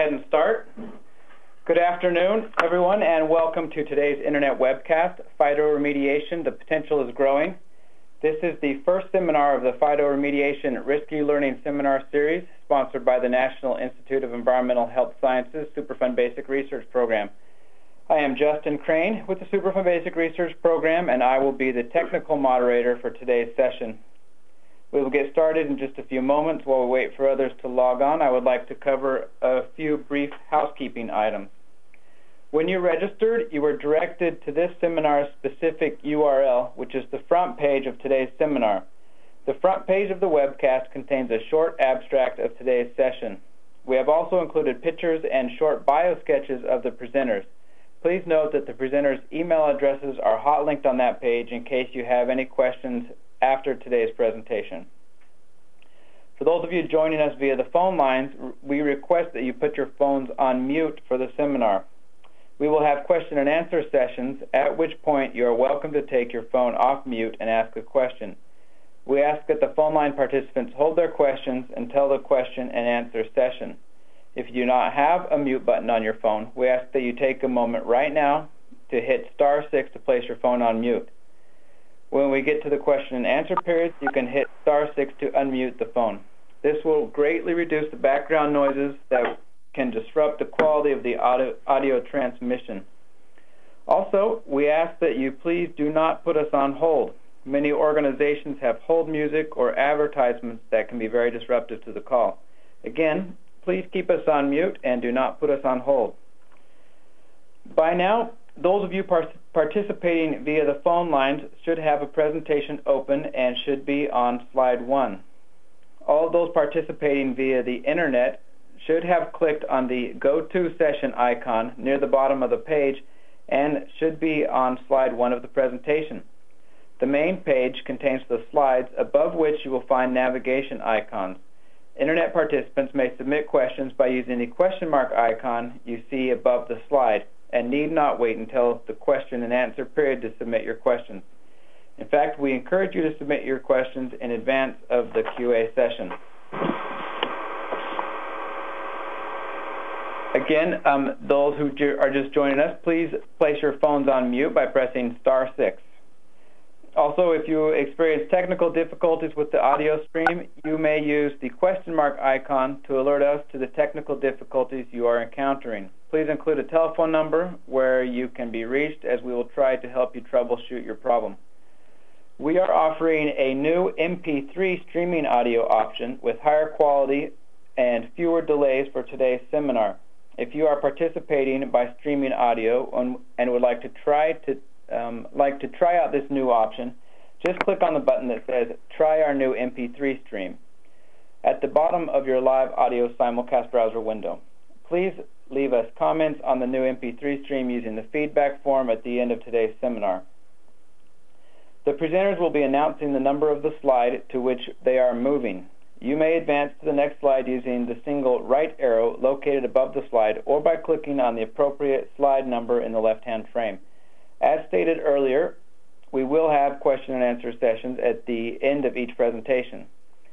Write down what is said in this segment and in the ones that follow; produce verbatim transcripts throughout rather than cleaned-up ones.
ahead and start. Good afternoon, everyone, and welcome to today's Internet webcast, Phytoremediation, The Potential is Growing. This is the first seminar of the Phytoremediation Risky Learning Seminar Series, sponsored by the National Institute of Environmental Health Sciences Superfund Basic Research Program. I am Justin Crane with the Superfund Basic Research Program, and I will be the technical moderator for today's session. We will get started in just a few moments. While we wait for others to log on, I would like to cover a few brief housekeeping items. When you registered, you were directed to this seminar's specific U R L, which is the front page of today's seminar. The front page of the webcast contains a short abstract of today's session. We have also included pictures and short bio sketches of the presenters. Please note that the presenters' email addresses are hot linked on that page in case you have any questions after today's presentation. For those of you joining us via the phone lines, we request that you put your phones on mute for the seminar. We will have question and answer sessions, at which point you are welcome to take your phone off mute and ask a question. We ask that the phone line participants hold their questions until the question and answer session. If you do not have a mute button on your phone, we ask that you take a moment right now to hit star six to place your phone on mute. When we get to the question and answer period, you can hit star six to unmute the phone. This will greatly reduce the background noises that can disrupt the quality of the audio, audio transmission. Also, we ask that you please do not put us on hold. Many organizations have hold music or advertisements that can be very disruptive to the call. Again, please keep us on mute and do not put us on hold. By now, those of you par- participating via the phone lines should have a presentation open and should be on slide one. All of those participating via the Internet should have clicked on the Go To Session icon near the bottom of the page and should be on slide one of the presentation. The main page contains the slides, above which you will find navigation icons. Internet participants may submit questions by using the question mark icon you see above the slide, and need not wait until the question and answer period to submit your questions. In fact, we encourage you to submit your questions in advance of the Q A session. Again, um, those who ju- are just joining us, please place your phones on mute by pressing star six. Also, if you experience technical difficulties with the audio stream, you may use the question mark icon to alert us to the technical difficulties you are encountering. Please include a telephone number where you can be reached, as we will try to help you troubleshoot your problem. We are offering a new M P three streaming audio option with higher quality and fewer delays for today's seminar. If you are participating by streaming audio and, and would like to try to um, like to try out this new option, just click on the button that says Try Our New M P three Stream at the bottom of your live audio simulcast browser window. Please leave us comments on the new M P three stream using the feedback form at the end of today's seminar. The presenters will be announcing the number of the slide to which they are moving. You may advance to the next slide using the single right arrow located above the slide or by clicking on the appropriate slide number in the left-hand frame. As stated earlier, we will have question and answer sessions at the end of each presentation.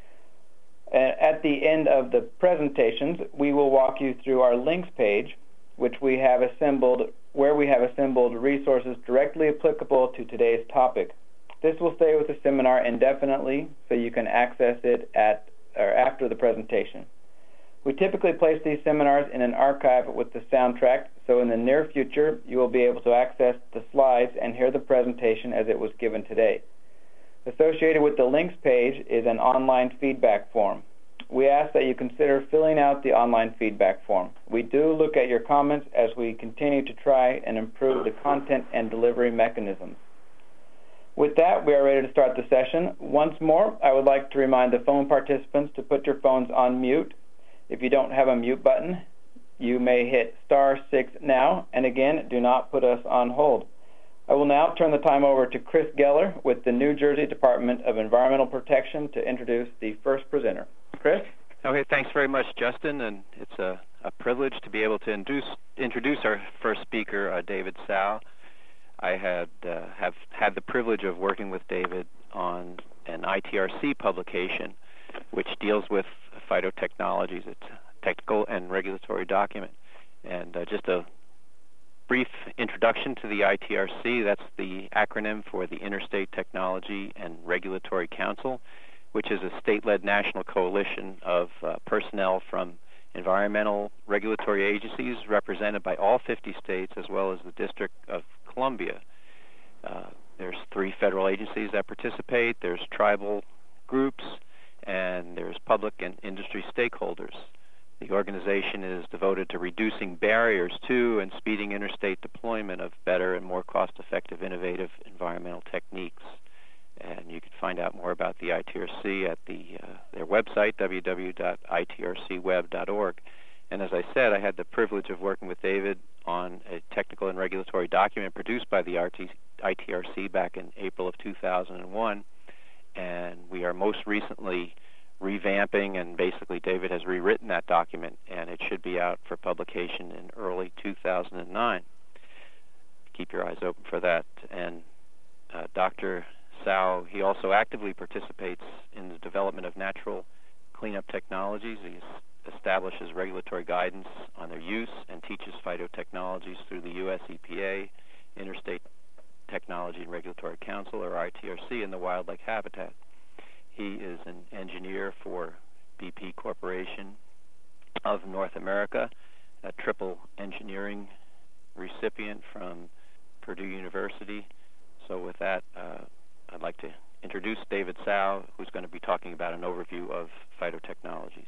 At the end of the presentations, we will walk you through our links page, which we have assembled, where we have assembled resources directly applicable to today's topic. This will stay with the seminar indefinitely, so you can access it at or after the presentation. We typically place these seminars in an archive with the soundtrack, so in the near future, you will be able to access the slides and hear the presentation as it was given today. Associated with the links page is an online feedback form. We ask that you consider filling out the online feedback form. We do look at your comments as we continue to try and improve the content and delivery mechanisms. With that, we are ready to start the session. Once more, I would like to remind the phone participants to put your phones on mute. If you don't have a mute button, you may hit star six now, and again, do not put us on hold. I will now turn the time over to Chris Geller with the New Jersey Department of Environmental Protection to introduce the first presenter. Chris? Okay, thanks very much, Justin, and it's a, a privilege to be able to induce, introduce our first speaker, uh, David Tsao. I had uh, have had the privilege of working with David on an I T R C publication which deals with phytotechnologies. It's technical and regulatory document. And uh, just a brief introduction to the I T R C. That's the acronym for the Interstate Technology and Regulatory Council, which is a state-led national coalition of uh, personnel from environmental regulatory agencies represented by all fifty states as well as the District of Columbia. Uh, there's three federal agencies that participate, there's tribal groups, and there's public and industry stakeholders. The organization is devoted to reducing barriers to and speeding interstate deployment of better and more cost-effective, innovative environmental techniques. And you can find out more about the I T R C at the uh, their website, w w w dot i t r c web dot org. And as I said, I had the privilege of working with David on a technical and regulatory document produced by the I T R C back in April of two thousand one. And we are most recently revamping, and basically David has rewritten that document, and it should be out for publication in early two thousand nine. Keep your eyes open for that. And uh, Doctor Tsao, he also actively participates in the development of natural cleanup technologies. He establishes regulatory guidance on their use and teaches phytotechnologies through the U S E P A, Interstate Technology and Regulatory Council, or I T R C, and the Wildlife Habitat. He is an engineer for B P Corporation of North America, a triple engineering recipient from Purdue University. So with that, uh, I'd like to introduce David Tsao, who's going to be talking about an overview of phytotechnologies.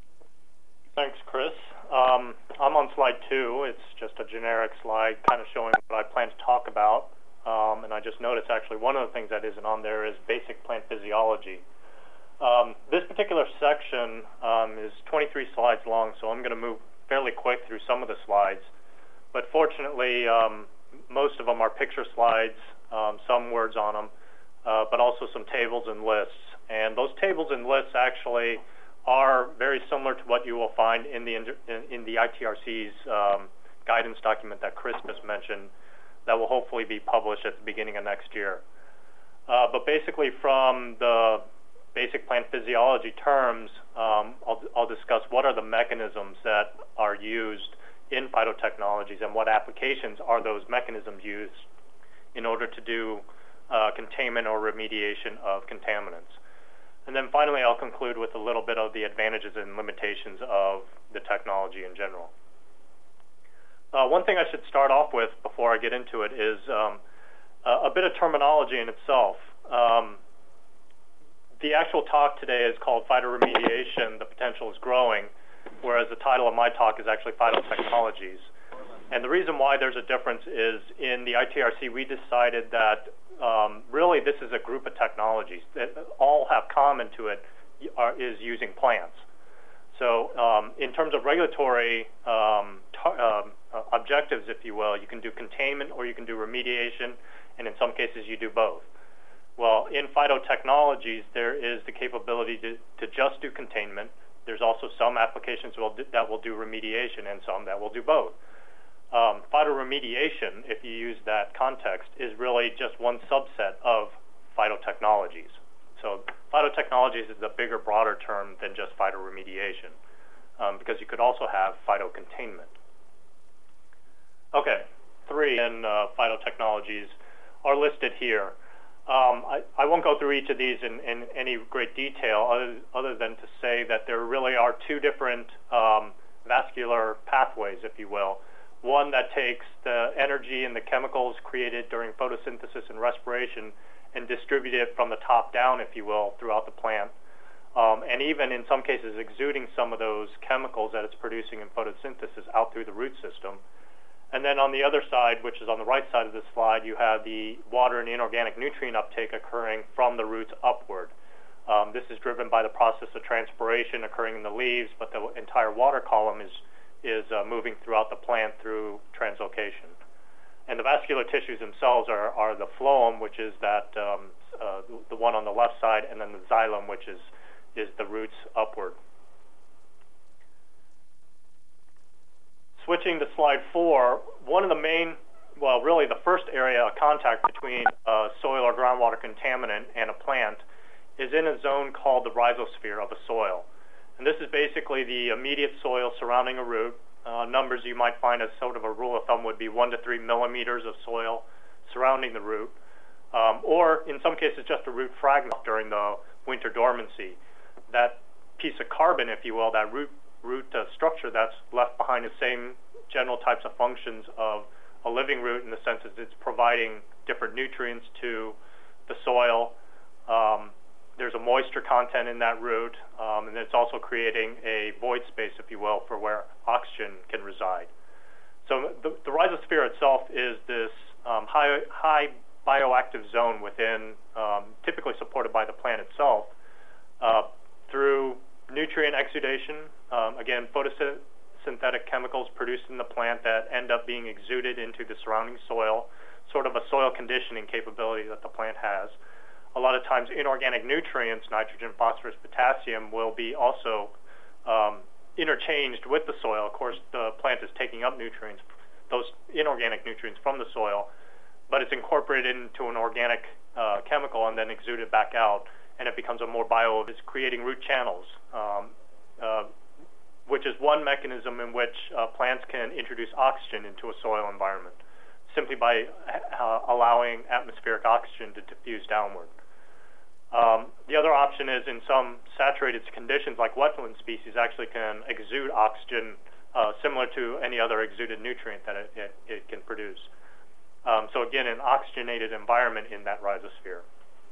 Thanks, Chris. Um, I'm on slide two. It's just a generic slide kind of showing what I plan to talk about. Um, and I just noticed actually one of the things that isn't on there is basic plant physiology. Um, this particular section um, is twenty-three slides long, so I'm going to move fairly quick through some of the slides. But fortunately, um, most of them are picture slides, um, some words on them, uh, but also some tables and lists. And those tables and lists actually are very similar to what you will find in the, in, in the I T R C's um, guidance document that Chris just mentioned that will hopefully be published at the beginning of next year. Uh, but basically from the basic plant physiology terms, um, I'll, I'll discuss what are the mechanisms that are used in phytotechnologies and what applications are those mechanisms used in order to do uh, containment or remediation of contaminants. And then finally, I'll conclude with a little bit of the advantages and limitations of the technology in general. Uh, one thing I should start off with before I get into it is um, a, a bit of terminology in itself. Um, the actual talk today is called Phytoremediation, The Potential is Growing, whereas the title of my talk is actually Phytotechnologies. And the reason why there's a difference is in the I T R C, we decided that um, really this is a group of technologies that all have common to it are, is using plants. So um, in terms of regulatory um, tar, um, uh, objectives, if you will, you can do containment or you can do remediation, and in some cases you do both. Well, in phytotechnologies, there is the capability to, to just do containment. There's also some applications will do, that will do remediation and some that will do both. Um, phytoremediation, if you use that context, is really just one subset of phytotechnologies. So phytotechnologies is a bigger, broader term than just phytoremediation, um, because you could also have phytocontainment. Okay, three in uh, phytotechnologies are listed here. Um, I, I won't go through each of these in, in any great detail other, other than to say that there really are two different um, vascular pathways, if you will. One that takes the energy and the chemicals created during photosynthesis and respiration and distribute it from the top down, if you will, throughout the plant. Um, and even in some cases exuding some of those chemicals that it's producing in photosynthesis out through the root system. And then on the other side, which is on the right side of this slide, you have the water and inorganic nutrient uptake occurring from the roots upward. Um, this is driven by the process of transpiration occurring in the leaves, but the entire water column is, is uh, moving throughout the plant through translocation. And the vascular tissues themselves are, are the phloem, which is that um, uh, the one on the left side, and then the xylem, which is, is the roots upward. Switching to slide four, one of the main, well, really the first area of contact between a soil or groundwater contaminant and a plant is in a zone called the rhizosphere of a soil. And this is basically the immediate soil surrounding a root. Uh, numbers you might find as sort of a rule of thumb would be one to three millimeters of soil surrounding the root, um, or in some cases just a root fragment during the winter dormancy. That piece of carbon, if you will, that root, root uh, structure that's left behind, the same general types of functions of a living root in the sense that it's providing different nutrients to the soil. Um, There's a moisture content in that root, um, and it's also creating a void space, if you will, for where oxygen can reside. So the, the rhizosphere itself is this um, high, high bioactive zone within, um, typically supported by the plant itself, uh, through nutrient exudation, um, again, photosynthetic chemicals produced in the plant that end up being exuded into the surrounding soil, sort of a soil conditioning capability that the plant has. A lot of times inorganic nutrients, nitrogen, phosphorus, potassium, will be also um, interchanged with the soil. Of course, the plant is taking up nutrients, those inorganic nutrients from the soil, but it's incorporated into an organic uh, chemical and then exuded back out, and it becomes a more bio, it's creating root channels, um, uh, which is one mechanism in which uh, plants can introduce oxygen into a soil environment, simply by uh, allowing atmospheric oxygen to diffuse downward. Um, the other option is in some saturated conditions, like wetland species actually can exude oxygen uh, similar to any other exuded nutrient that it, it, it can produce. Um, so again, an oxygenated environment in that rhizosphere.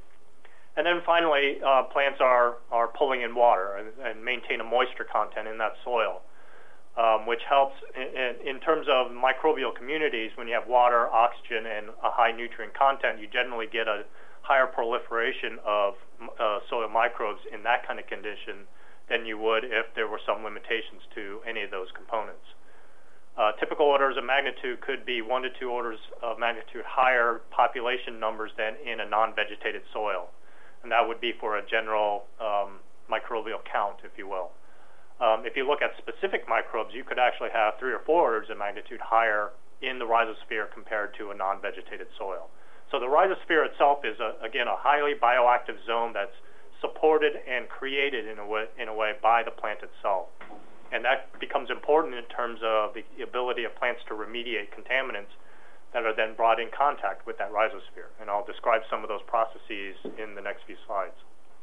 And then finally, uh, plants are, are pulling in water and, and maintain a moisture content in that soil, um, which helps in, in terms of microbial communities. When you have water, oxygen, and a high nutrient content, you generally get a higher proliferation of uh, soil microbes in that kind of condition than you would if there were some limitations to any of those components. Uh, typical orders of magnitude could be one to two orders of magnitude higher population numbers than in a non-vegetated soil, and that would be for a general um, microbial count, if you will. Um, if you look at specific microbes, you could actually have three or four orders of magnitude higher in the rhizosphere compared to a non-vegetated soil. So the rhizosphere itself is, a, again, a highly bioactive zone that's supported and created in a way, in a way by the plant itself. And that becomes important in terms of the ability of plants to remediate contaminants that are then brought in contact with that rhizosphere. And I'll describe some of those processes in the next few slides.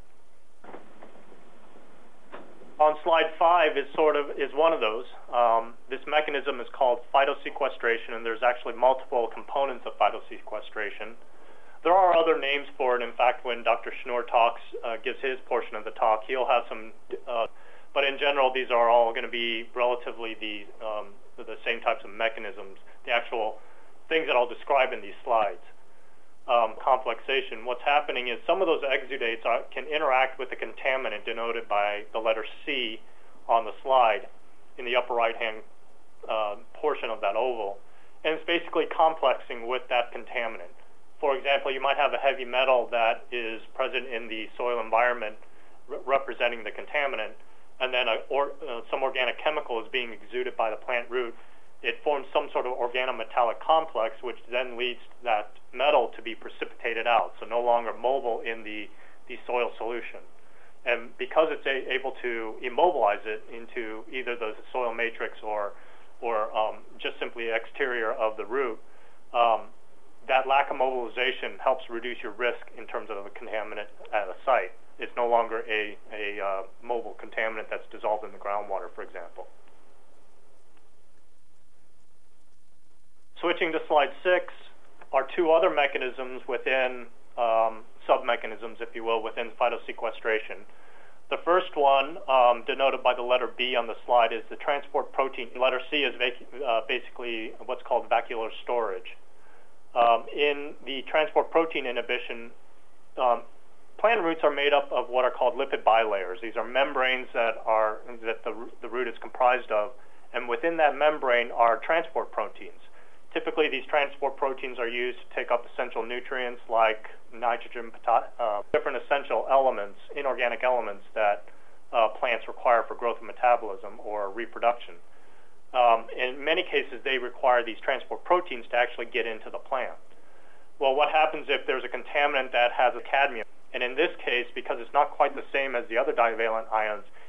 On slide five is sort of is one of those. Um, this mechanism is called phytosequestration, and there's actually multiple components of phytosequestration. There are other names for it. In fact, when Doctor Schnur talks, uh, gives his portion of the talk, he'll have some, uh, but in general, these are all going to be relatively the, um, the same types of mechanisms, the actual things that I'll describe in these slides. Um, complexation. What's happening is some of those exudates are, can interact with the contaminant denoted by the letter C on the slide in the upper right-hand uh, portion of that oval, and it's basically complexing with that contaminant. For example, you might have a heavy metal that is present in the soil environment re representing the contaminant, and then a, or, uh, some organic chemical is being exuded by the plant root. It forms some sort of organometallic complex, which then leads that metal to be precipitated out, so no longer mobile in the, the soil solution. And because it's a, able to immobilize it into either the soil matrix or, or um, just simply exterior of the root, um, that lack of mobilization helps reduce your risk in terms of a contaminant at a site. It's no longer a, a uh, mobile contaminant that's dissolved in the groundwater, for example. Switching to slide six are two other mechanisms within, um, sub-mechanisms, if you will, within phytosequestration. The first one, um, denoted by the letter B on the slide, is the transport protein. Letter C is uh, basically what's called vacuolar storage. Um, in the transport protein inhibition, um, plant roots are made up of what are called lipid bilayers. These are membranes that, are, that the, the root is comprised of, and within that membrane are transport proteins. Typically, these transport proteins are used to take up essential nutrients like nitrogen, uh, different essential elements, inorganic elements that uh, plants require for growth and metabolism or reproduction. Um, in many cases, they require these transport proteins to actually get into the plant. Well, what happens if there's a contaminant that has a cadmium? And in this case, because it's not quite the same as the other divalent ions,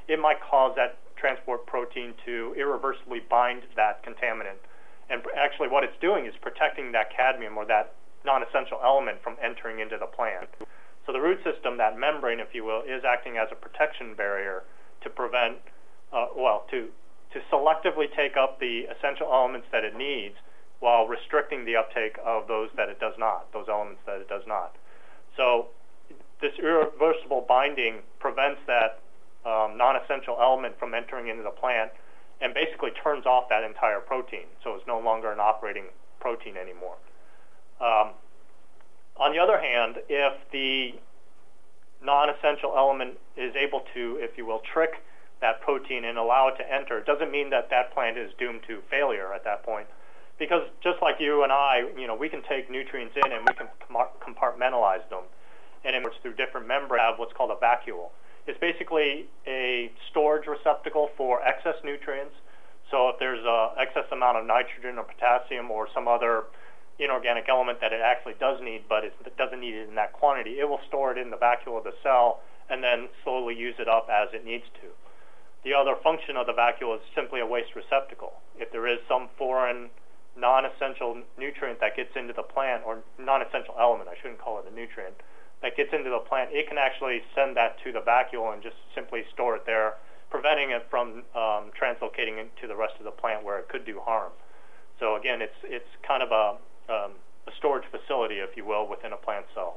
it might cause that transport protein to irreversibly bind that contaminant. And actually what it's doing is protecting that cadmium or that non-essential element from entering into the plant. So the root system, that membrane, if you will, is acting as a protection barrier to prevent, uh, well, to, to selectively take up the essential elements that it needs while restricting the uptake of those that it does not, those elements that it does not. So this irreversible binding prevents that um, non-essential element from entering into the plant and basically turns off that entire protein. So it's no longer an operating protein anymore. Um, on the other hand, if the non-essential element is able to, if you will, trick that protein and allow it to enter, it doesn't mean that that plant is doomed to failure at that point. Because just like you and I, you know, we can take nutrients in and we can compartmentalize them. And in which through different membranes have what's called a vacuole. It's basically a storage receptacle for excess nutrients. So if there's an excess amount of nitrogen or potassium or some other inorganic element that it actually does need, but it doesn't need it in that quantity, it will store it in the vacuole of the cell and then slowly use it up as it needs to. The other function of the vacuole is simply a waste receptacle. If there is some foreign non-essential nutrient that gets into the plant, or non-essential element, I shouldn't call it a nutrient, that gets into the plant, it can actually send that to the vacuole and just simply store it there, preventing it from um, translocating into the rest of the plant where it could do harm. So again, it's it's kind of a, um, a storage facility, if you will, within a plant cell.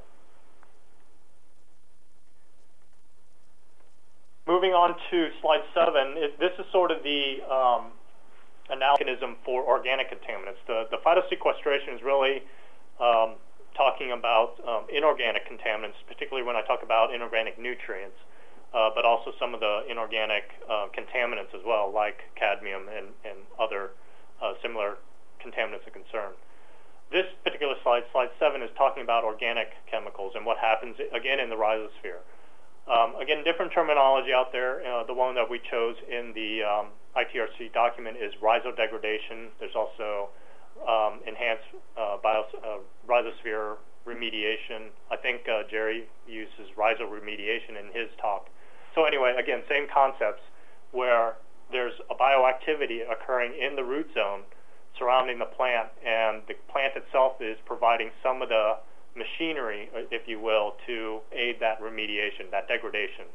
Moving on to slide seven, it, this is sort of the um, mechanism for organic contaminants. The, the phytosequestration is really um, talking about um, inorganic contaminants, particularly when I talk about inorganic nutrients, uh, but also some of the inorganic uh, contaminants as well, like cadmium and, and other uh, similar contaminants of concern. This particular slide, slide seven, is talking about organic chemicals and what happens, again, in the rhizosphere. Um, again, different terminology out there. Uh, the one that we chose in the um, I T R C document is rhizodegradation. There's also um, enhanced uh, bio, uh, rhizosphere remediation. I think uh, Jerry uses rhizoremediation in his talk. So anyway, again, same concepts where there's a bioactivity occurring in the root zone surrounding the plant, and the plant itself is providing some of the machinery, if you will, to aid that remediation, that degradation.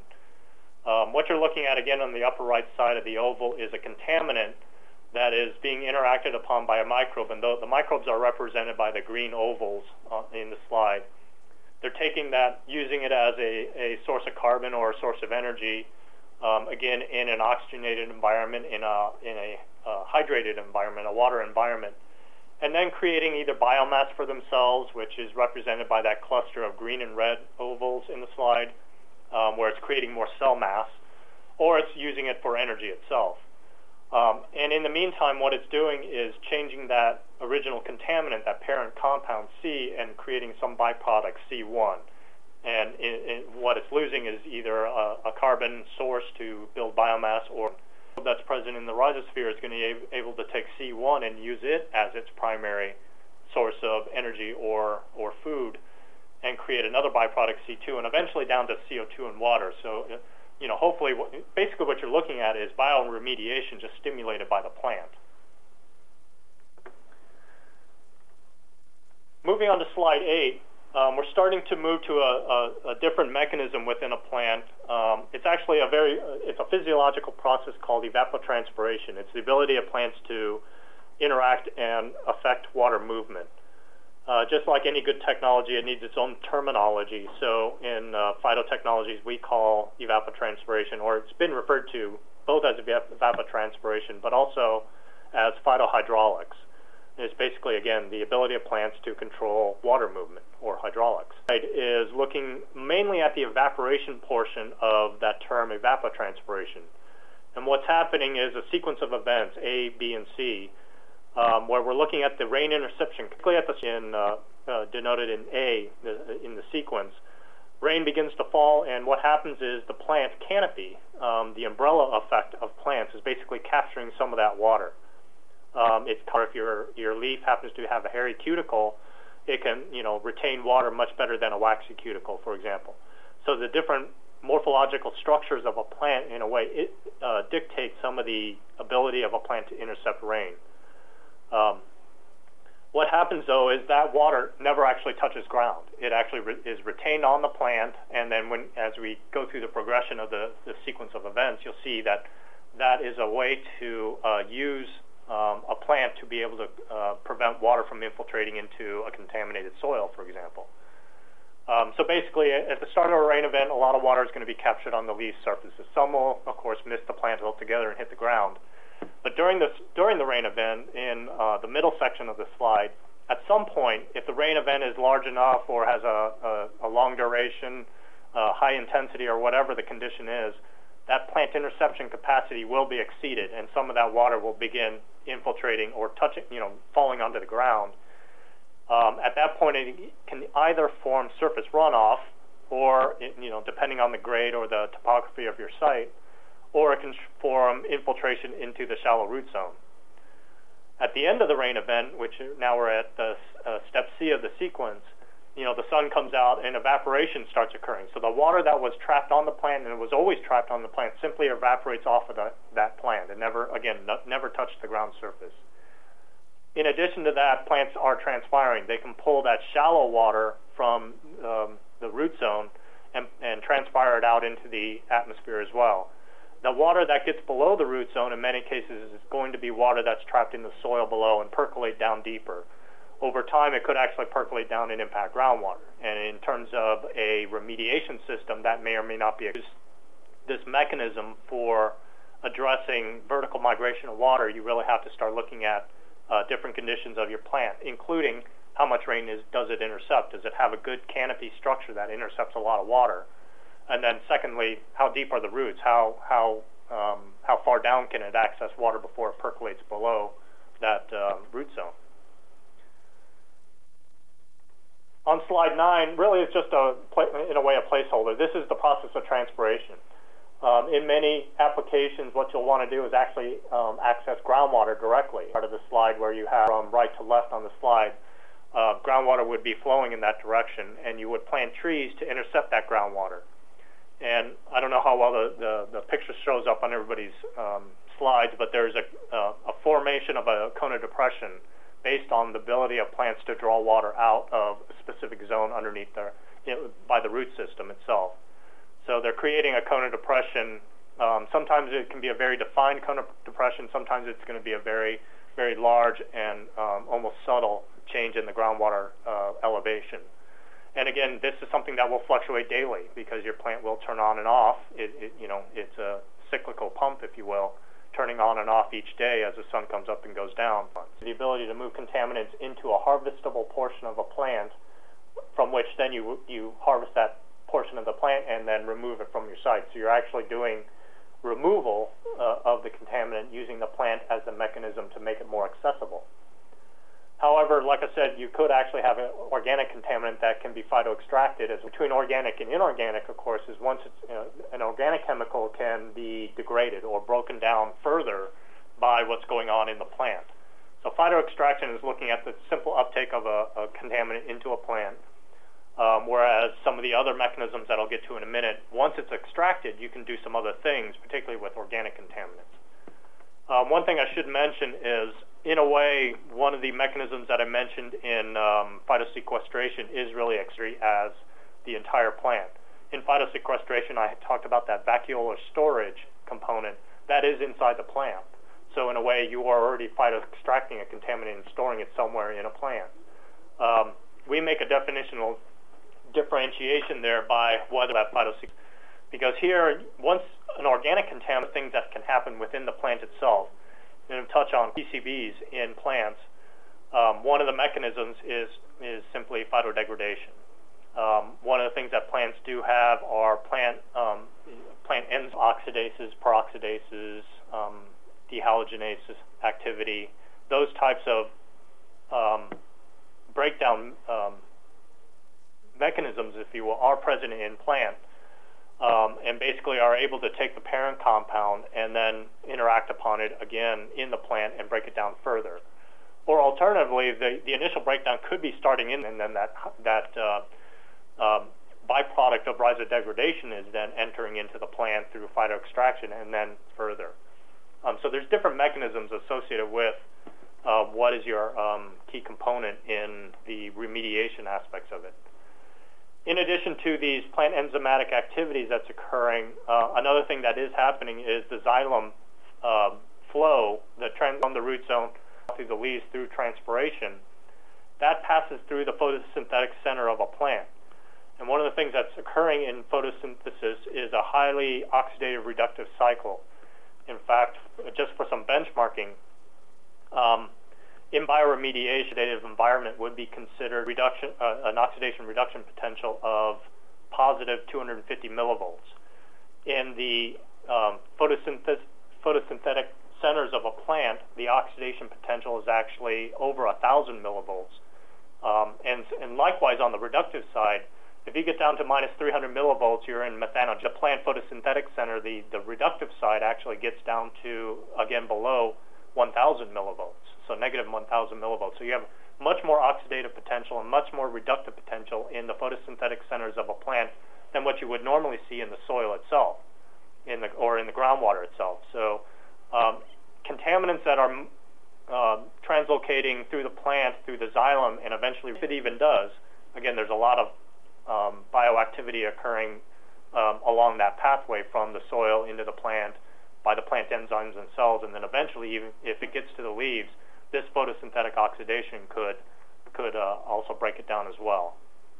Um, what you're looking at, again, on the upper right side of the oval is a contaminant that is being interacted upon by a microbe, and the, the microbes are represented by the green ovals uh, in the slide. They're taking that, using it as a, a source of carbon or a source of energy, um, again, in an oxygenated environment, in a, in a uh, hydrated environment, a water environment, and then creating either biomass for themselves, which is represented by that cluster of green and red ovals in the slide, um, where it's creating more cell mass, or it's using it for energy itself. Um, and in the meantime, what it's doing is changing that original contaminant, that parent compound C, and creating some byproduct C one. And in, in what it's losing is either a, a carbon source to build biomass, or that's present in the rhizosphere is going to be able to take C one and use it as its primary source of energy or, or food, and create another byproduct C two, and eventually down to C O two and water. So, you know, hopefully, basically what you're looking at is bioremediation just stimulated by the plant. Moving on to slide eight, um, we're starting to move to a, a, a different mechanism within a plant. Um, it's actually a very, it's a physiological process called evapotranspiration. It's the ability of plants to interact and affect water movement. Uh, just like any good technology, it needs its own terminology. So in uh, phytotechnologies, we call evapotranspiration, or it's been referred to both as evapotranspiration, but also as phytohydraulics. It's basically, again, the ability of plants to control water movement, or hydraulics. It is looking mainly at the evaporation portion of that term, evapotranspiration. And what's happening is a sequence of events, A, B, and C, Um, where we're looking at the rain interception, quickly at the in, uh, uh, denoted in A the, in the sequence. Rain begins to fall, and what happens is the plant canopy, um, the umbrella effect of plants, is basically capturing some of that water. Um, it's, if your your leaf happens to have a hairy cuticle, it can you know retain water much better than a waxy cuticle, for example. So the different morphological structures of a plant, in a way, it uh, dictates some of the ability of a plant to intercept rain. Um, what happens, though, is that water never actually touches ground. It actually re- is retained on the plant, and then when, as we go through the progression of the, the sequence of events, you'll see that that is a way to uh, use um, a plant to be able to uh, prevent water from infiltrating into a contaminated soil, for example. Um, so basically, at the start of a rain event, a lot of water is going to be captured on the leaf surfaces. Some will, of course, miss the plant altogether and hit the ground. But during this, during the rain event, in uh, the middle section of the slide, at some point, if the rain event is large enough or has a, a, a long duration, uh, high intensity, or whatever the condition is, that plant interception capacity will be exceeded, and some of that water will begin infiltrating or touching, you know, falling onto the ground. Um, at that point, it can either form surface runoff, or, it, you know, depending on the grade or the topography of your site, or it can form infiltration into the shallow root zone. At the end of the rain event, which now we're at the uh, step C of the sequence, you know, the sun comes out and evaporation starts occurring. So the water that was trapped on the plant, and it was always trapped on the plant, simply evaporates off of the, that plant and never, again, no, never touched the ground surface. In addition to that, plants are transpiring. They can pull that shallow water from um, the root zone and, and transpire it out into the atmosphere as well. The water that gets below the root zone, in many cases, is going to be water that's trapped in the soil below and percolate down deeper. Over time, it could actually percolate down and impact groundwater. And in terms of a remediation system, that may or may not be a, this mechanism for addressing vertical migration of water. You really have to start looking at uh, different conditions of your plant, including how much rain is, does it intercept? Does it have a good canopy structure that intercepts a lot of water? And then secondly, how deep are the roots? How how um, how far down can it access water before it percolates below that uh, root zone? On slide nine, really it's just a, in a way, a placeholder. This is the process of transpiration. Um, in many applications, what you'll want to do is actually um, access groundwater directly. Part of the slide where you have from right to left on the slide, uh, groundwater would be flowing in that direction, and you would plant trees to intercept that groundwater. And I don't know how well the, the, the picture shows up on everybody's um, slides, but there's a, uh, a formation of a cone of depression based on the ability of plants to draw water out of a specific zone underneath their, you know, by the root system itself. So they're creating a cone of depression. Um, sometimes it can be a very defined cone of depression. Sometimes it's going to be a very, very large and um, almost subtle change in the groundwater uh, elevation. And again, this is something that will fluctuate daily because your plant will turn on and off. It, it, you know, it's a cyclical pump, if you will, turning on and off each day as the sun comes up and goes down. The ability to move contaminants into a harvestable portion of a plant, from which then you you harvest that portion of the plant and then remove it from your site. So you're actually doing removal uh, of the contaminant using the plant as a mechanism to make it more accessible. However, like I said, you could actually have an organic contaminant that can be phytoextracted. As between organic and inorganic, of course, is once it's, you know, an organic chemical can be degraded or broken down further by what's going on in the plant. So phytoextraction is looking at the simple uptake of a, a contaminant into a plant, um, whereas some of the other mechanisms that I'll get to in a minute, once it's extracted, you can do some other things, particularly with organic contaminants. Um, one thing I should mention is, in a way, one of the mechanisms that I mentioned in um, phytosequestration is really extreme as the entire plant. In phytosequestration, I talked about that vacuolar storage component that is inside the plant. So in a way, you are already phytoextracting a contaminant and storing it somewhere in a plant. Um, we make a definitional differentiation there by whether that phytosequestration, because here, once an organic contaminant, things that can happen within the plant itself, and touch on P C Bs in plants, um, one of the mechanisms is is simply phytodegradation. Um, one of the things that plants do have are plant um, plant enzymes, oxidases, peroxidases, um, dehalogenase activity. Those types of um, breakdown um, mechanisms, if you will, are present in plants. Um, and basically are able to take the parent compound and then interact upon it again in the plant and break it down further. Or alternatively, the, the initial breakdown could be starting in, and then that that uh, um, byproduct of rhizodegradation is then entering into the plant through phytoextraction and then further. Um, so there's different mechanisms associated with uh, what is your um, key component in the remediation aspects of it. In addition to these plant enzymatic activities that's occurring, uh, another thing that is happening is the xylem uh, flow, the trend from the root zone through the leaves through transpiration, that passes through the photosynthetic center of a plant. And one of the things that's occurring in photosynthesis is a highly oxidative reductive cycle. In fact, just for some benchmarking, um, in bioremediation, oxidative environment would be considered reduction, uh, an oxidation reduction potential of positive two hundred fifty millivolts. In the um, photosynthesis, photosynthetic centers of a plant, the oxidation potential is actually over one thousand millivolts. Um, and, and likewise, on the reductive side, if you get down to minus three hundred millivolts, you're in methanogen. The plant photosynthetic center, the, the reductive side actually gets down to, again, below one thousand millivolts, so negative one thousand millivolts. So you have much more oxidative potential and much more reductive potential in the photosynthetic centers of a plant than what you would normally see in the soil itself, in the, or in the groundwater itself. So um, contaminants that are uh, translocating through the plant, through the xylem, and eventually, if it even does, again, there's a lot of Um, bioactivity occurring um, along that pathway from the soil into the plant by the plant enzymes and cells, and then eventually, even if it gets to the leaves, this photosynthetic oxidation could could uh, also break it down as well.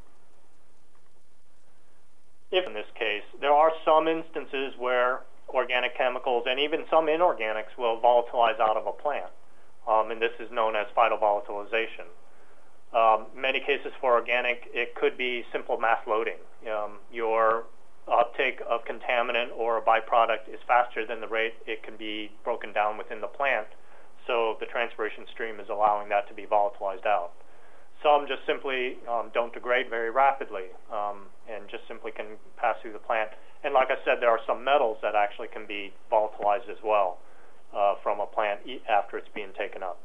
If in this case, there are some instances where organic chemicals and even some inorganics will volatilize out of a plant, um, and this is known as phytovolatilization. Um, many cases for organic, it could be simple mass loading. Um, your uptake of contaminant or a byproduct is faster than the rate it can be broken down within the plant, so the transpiration stream is allowing that to be volatilized out. Some just simply um, don't degrade very rapidly um, and just simply can pass through the plant. And like I said, there are some metals that actually can be volatilized as well uh, from a plant after it's being taken up.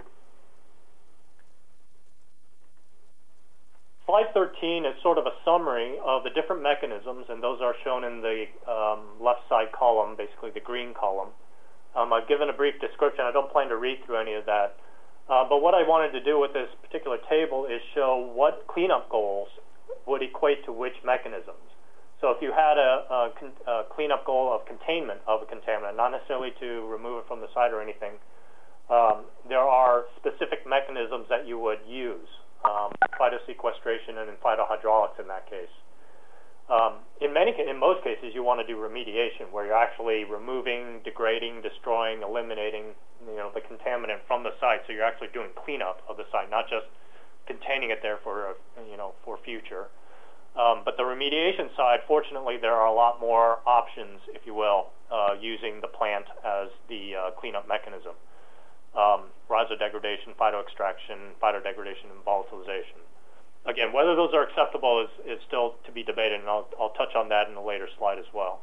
Slide thirteen is sort of a summary of the different mechanisms, and those are shown in the um, left side column, basically the green column. Um, I've given a brief description. I don't plan to read through any of that. Uh, but what I wanted to do with this particular table is show what cleanup goals would equate to which mechanisms. So if you had a, a, a cleanup goal of containment of a contaminant, not necessarily to remove it from the site or anything, um, there are specific mechanisms that you would use. Um, phytosequestration and in phytohydraulics in that case. Um, in many, in most cases, you want to do remediation, where you're actually removing, degrading, destroying, eliminating, you know, the contaminant from the site. So you're actually doing cleanup of the site, not just containing it there for, you know, for future. Um, but the remediation side, fortunately, there are a lot more options, if you will, uh, using the plant as the uh, cleanup mechanism. Um, rhizodegradation, phytoextraction, phytodegradation, and volatilization. Again, whether those are acceptable is, is still to be debated, and I'll, I'll touch on that in a later slide as well.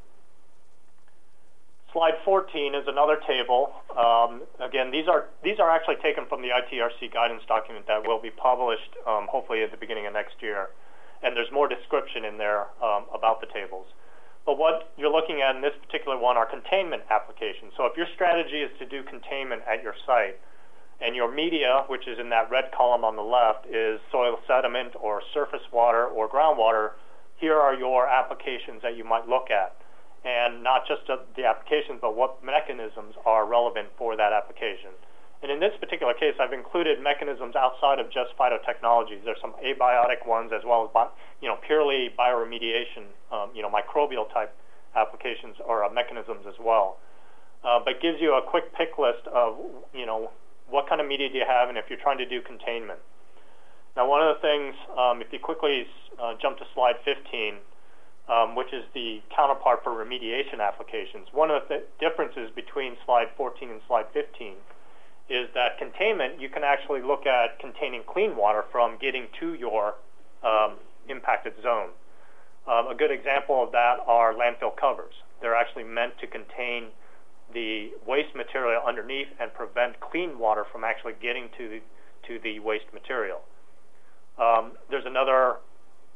Slide fourteen is another table. Um, again, these are these are actually taken from the I T R C guidance document that will be published um, hopefully at the beginning of next year, and there's more description in there um, about the tables. But what you're looking at in this particular one are containment applications. So if your strategy is to do containment at your site, and your media, which is in that red column on the left, is soil sediment or surface water or groundwater, here are your applications that you might look at. And not just the applications, but what mechanisms are relevant for that application. And in this particular case, I've included mechanisms outside of just phytotechnologies. There's some abiotic ones as well as, you know, purely bioremediation, um, you know, microbial type applications or uh, mechanisms as well. Uh, but gives you a quick pick list of, you know, what kind of media do you have and if you're trying to do containment. Now, one of the things, um, if you quickly uh, jump to slide fifteen, um, which is the counterpart for remediation applications, one of the th- differences between slide fourteen and slide fifteen is that containment, you can actually look at containing clean water from getting to your um, impacted zone. Um, a good example of that are landfill covers. They're actually meant to contain the waste material underneath and prevent clean water from actually getting to the, to the waste material. Um, there's another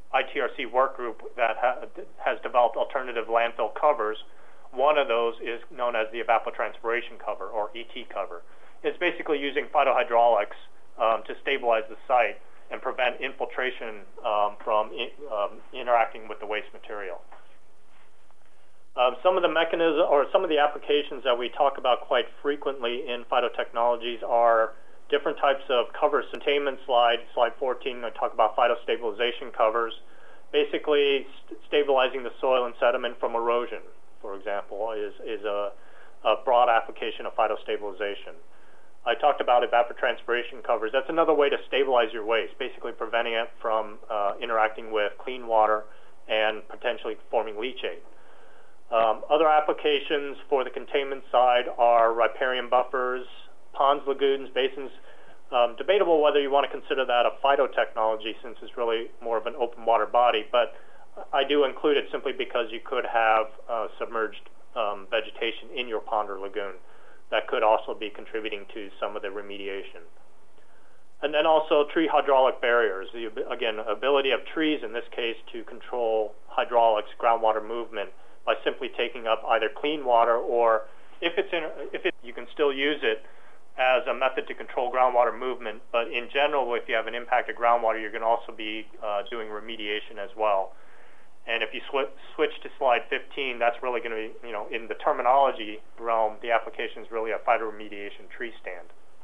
I T R C work group that ha has developed alternative landfill covers. One of those is known as the evapotranspiration cover, or E T cover. It's basically using phytohydraulics um, to stabilize the site and prevent infiltration um, from in, um, interacting with the waste material. Um, some of the mechanisms or some of the applications that we talk about quite frequently in phytotechnologies are different types of covers. Containment slide, slide fourteen, I talk about phytostabilization covers, basically st stabilizing the soil and sediment from erosion, for example, is, is a, a broad application of phytostabilization. I talked about evapotranspiration covers. That's another way to stabilize your waste, basically preventing it from uh, interacting with clean water and potentially forming leachate. Um, other applications for the containment side are riparian buffers, ponds, lagoons, basins. Um, debatable whether you want to consider that a phytotechnology, since it's really more of an open water body, but I do include it simply because you could have uh, submerged um, vegetation in your pond or lagoon that could also be contributing to some of the remediation. And then also tree hydraulic barriers, the, again, ability of trees in this case to control hydraulics, groundwater movement, by simply taking up either clean water, or if it's in, if it, you can still use it as a method to control groundwater movement. But in general, if you have an impacted groundwater, you're going to also be uh, doing remediation as well. And if you sw switch to slide fifteen, that's really going to be, you know, in the terminology realm, the application is really a phytoremediation tree stand.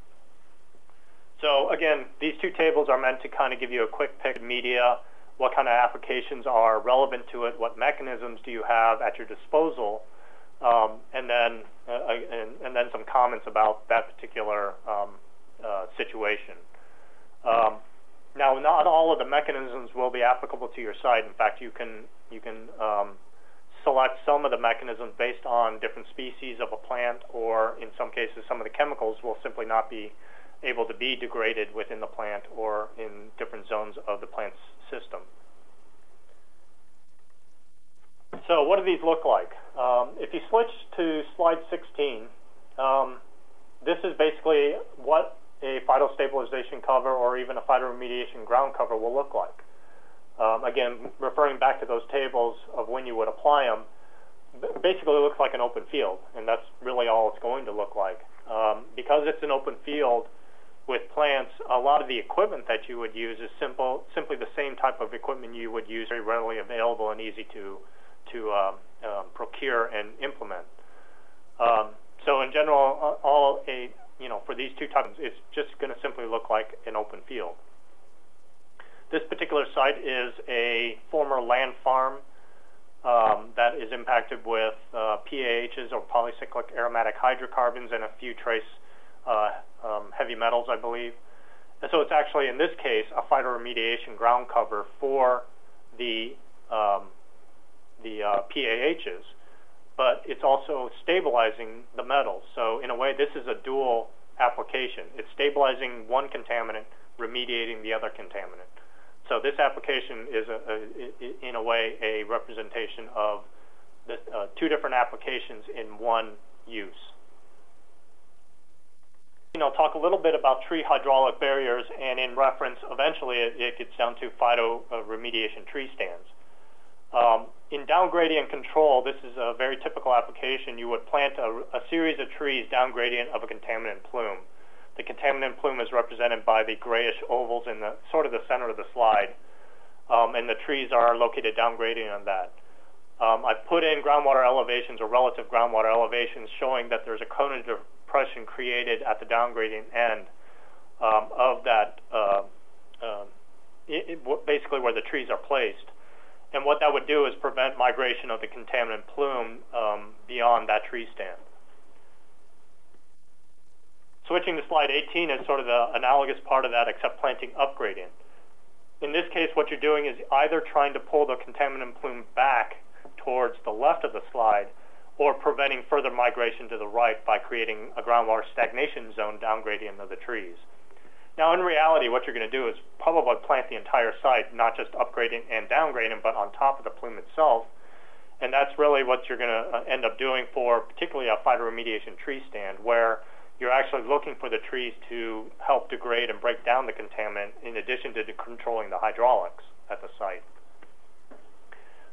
So again, these two tables are meant to kind of give you a quick pick of media, what kind of applications are relevant to it, what mechanisms do you have at your disposal, um, and then uh, and, and then some comments about that particular um, uh, situation. Um, now, not all of the mechanisms will be applicable to your site. In fact, you can you can um, select some of the mechanisms based on different species of a plant, or in some cases, some of the chemicals will simply not be able to be degraded within the plant or in different zones of the plant's system. So what do these look like? Um, if you switch to slide sixteen, um, this is basically what a phytostabilization cover or even a phytoremediation ground cover will look like. Um, again, referring back to those tables of when you would apply them, basically it looks like an open field, and that's really all it's going to look like. Um, because it's an open field with plants, a lot of the equipment that you would use is simple, simply the same type of equipment you would use, very readily available and easy to to um, um, procure and implement. Um, so in general, all a you know for these two types, it's just going to simply look like an open field. This particular site is a former land farm um, that is impacted with uh, P A Hs, or polycyclic aromatic hydrocarbons, and a few trace uh, um, heavy metals, I believe. And so it's actually, in this case, a phytoremediation ground cover for the um, the uh, P A Hs, but it's also stabilizing the metals. So in a way, this is a dual application. It's stabilizing one contaminant, remediating the other contaminant. So this application is, a, a, in a way, a representation of the uh, two different applications in one use. You know, talk a little bit about tree hydraulic barriers, and in reference, eventually it, it gets down to phytoremediation tree stands. Um, in down gradient control, this is a very typical application. You would plant a, a series of trees down gradient of a contaminant plume. The contaminant plume is represented by the grayish ovals in the sort of the center of the slide, um, and the trees are located down gradient on that. Um, I've put in groundwater elevations or relative groundwater elevations showing that there's a cone of depression created at the down gradient end um, of that, uh, uh, it, it, basically where the trees are placed. And what that would do is prevent migration of the contaminant plume um, beyond that tree stand. Switching to slide eighteen is sort of the analogous part of that, except planting up gradient. In this case, what you're doing is either trying to pull the contaminant plume back towards the left of the slide, or preventing further migration to the right by creating a groundwater stagnation zone down gradient of the trees. Now, in reality, what you're going to do is probably plant the entire site, not just up gradient and down gradient, but on top of the plume itself. And that's really what you're going to end up doing for particularly a phytoremediation tree stand, where you're actually looking for the trees to help degrade and break down the contaminant in addition to controlling the hydraulics at the site.